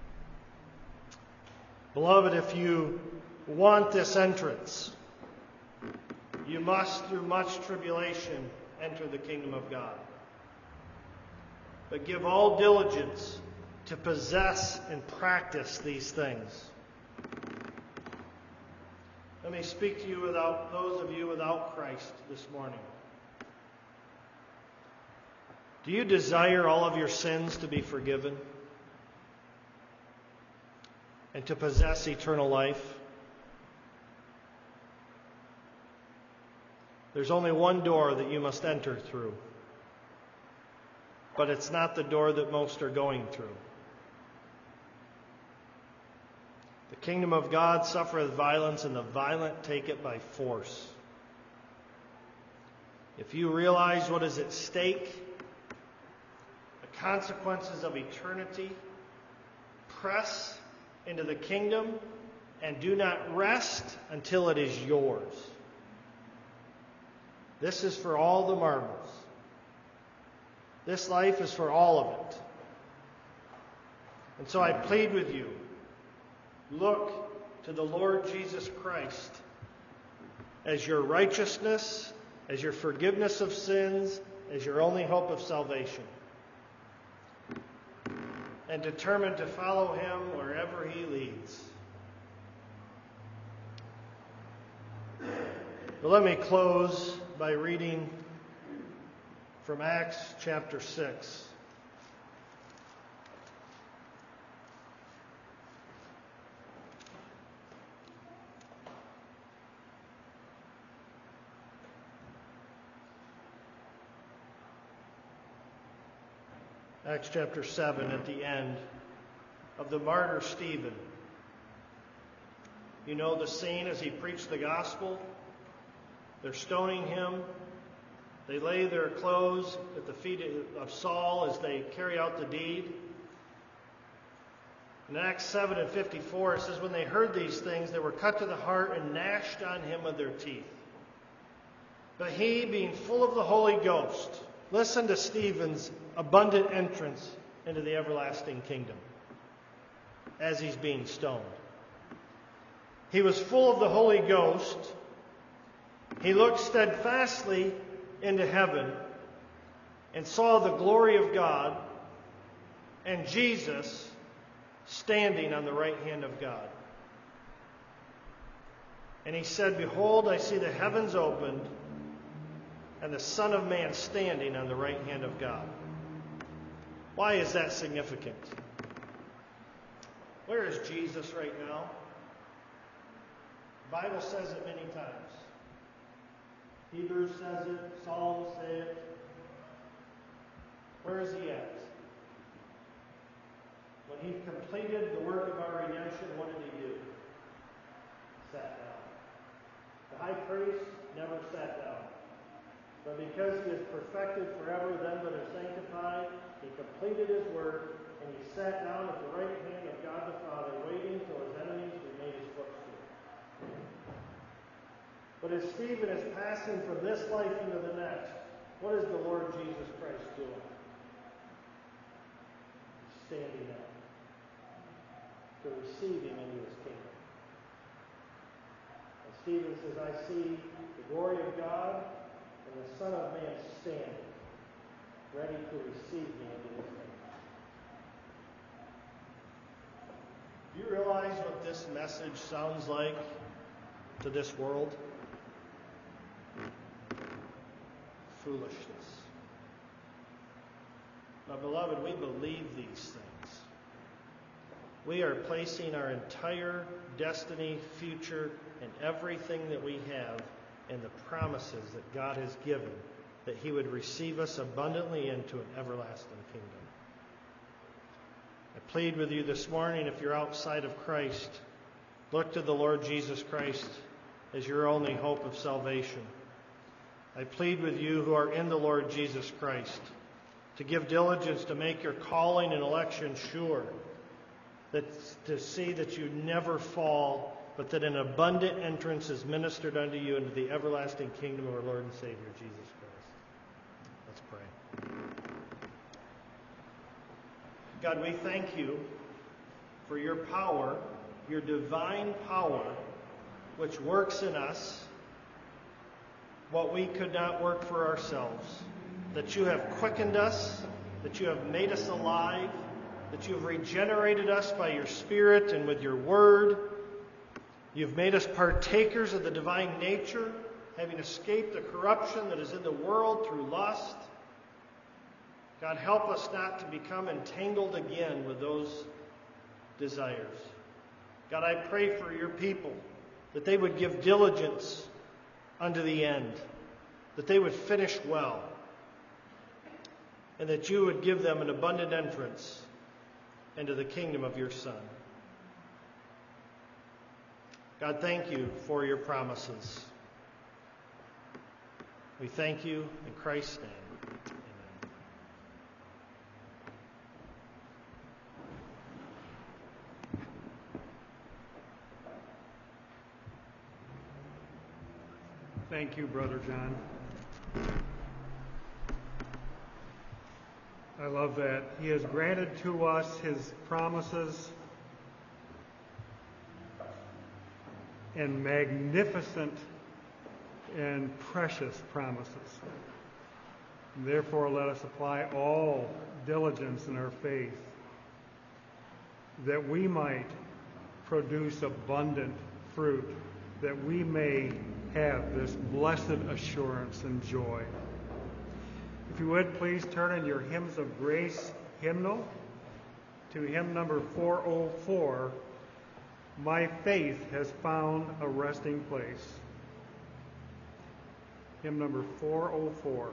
Beloved, if you want this entrance, you must, through much tribulation, enter the kingdom of God. But give all diligence to possess and practice these things. Let me speak to you without those of you without Christ this morning. Do you desire all of your sins to be forgiven and to possess eternal life? There's only one door that you must enter through, but it's not the door that most are going through. The kingdom of God suffereth violence, and the violent take it by force. If you realize what is at stake, the consequences of eternity, press into the kingdom and do not rest until it is yours. This is for all the marbles. This life is for all of it. And so I plead with you, look to the Lord Jesus Christ as your righteousness, as your forgiveness of sins, as your only hope of salvation. And determine to follow him wherever he leads. But let me close by reading from Acts chapter six. Acts chapter seven, at the end of the martyr Stephen. You know the scene as he preached the gospel. They're stoning him. They lay their clothes at the feet of Saul as they carry out the deed. In Acts seven and fifty-four, it says, when they heard these things, they were cut to the heart and gnashed on him with their teeth. But he, being full of the Holy Ghost, listened to Stephen's abundant entrance into the everlasting kingdom as he's being stoned. He was full of the Holy Ghost. He looked steadfastly into heaven and saw the glory of God and Jesus standing on the right hand of God. And he said, behold, I see the heavens opened and the Son of Man standing on the right hand of God. Why is that significant? Where is Jesus right now? The Bible says it many times. Hebrews says it, Psalms say it. Where is he at? When he completed the work of our redemption, what did he do? Sat down. The high priest never sat down. But because he is perfected forever, them that are sanctified, he completed his work, and he sat down at the right hand of God the Father, waiting till his enemies were made his footstool. But as Stephen is passing from this life into the next, what is the Lord Jesus Christ doing? Standing up to receive him into his kingdom. And Stephen says, I see the glory of God and the Son of Man standing, ready to receive me into his kingdom. Do you realize what this message sounds like to this world? Foolishness. My beloved, we believe these things. We are placing our entire destiny, future, and everything that we have in the promises that God has given, that he would receive us abundantly into an everlasting kingdom. I plead with you this morning, if you're outside of Christ, look to the Lord Jesus Christ as your only hope of salvation. I plead with you who are in the Lord Jesus Christ to give diligence to make your calling and election sure, that to see that you never fall, but that an abundant entrance is ministered unto you into the everlasting kingdom of our Lord and Savior, Jesus Christ. Let's pray. God, we thank you for your power, your divine power, which works in us what we could not work for ourselves. That you have quickened us, that you have made us alive, that you have regenerated us by your Spirit and with your word. You've made us partakers of the divine nature, having escaped the corruption that is in the world through lust. God, help us not to become entangled again with those desires. God, I pray for your people that they would give diligence unto the end, that they would finish well, and that you would give them an abundant entrance into the kingdom of your Son. God, thank you for your promises. We thank you in Christ's name. Amen. Thank you, Brother John. I love that. He has granted to us his promises and magnificent and precious promises. Therefore, let us apply all diligence in our faith that we might produce abundant fruit, that we may have this blessed assurance and joy. If you would, please turn in your Hymns of Grace hymnal to hymn number four oh four, My Faith Has Found a Resting Place. Hymn number four oh four.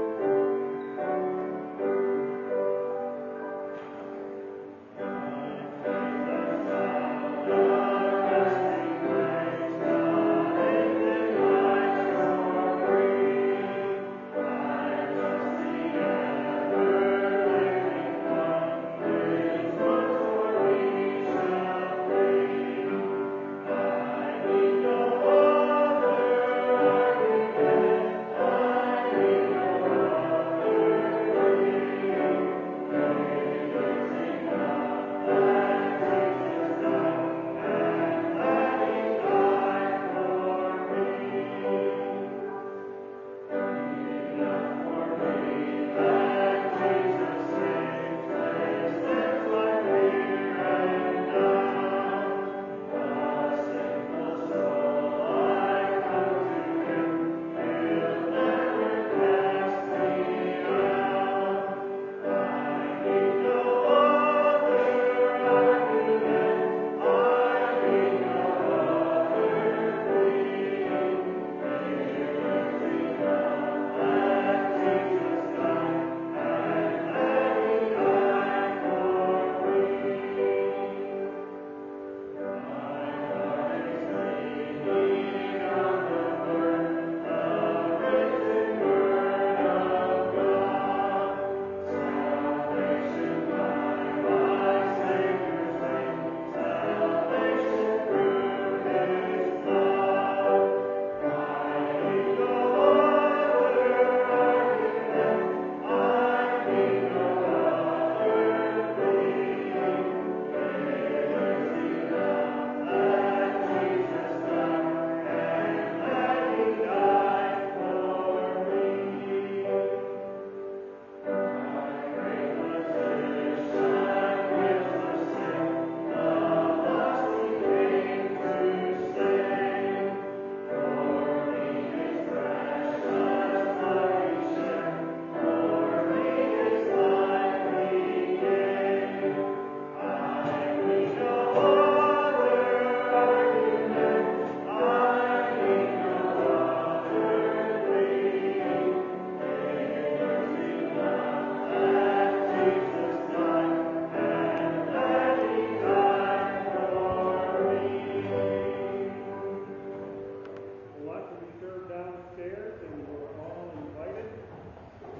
My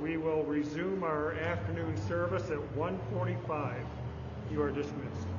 we will resume our afternoon service at one forty-five. You are dismissed.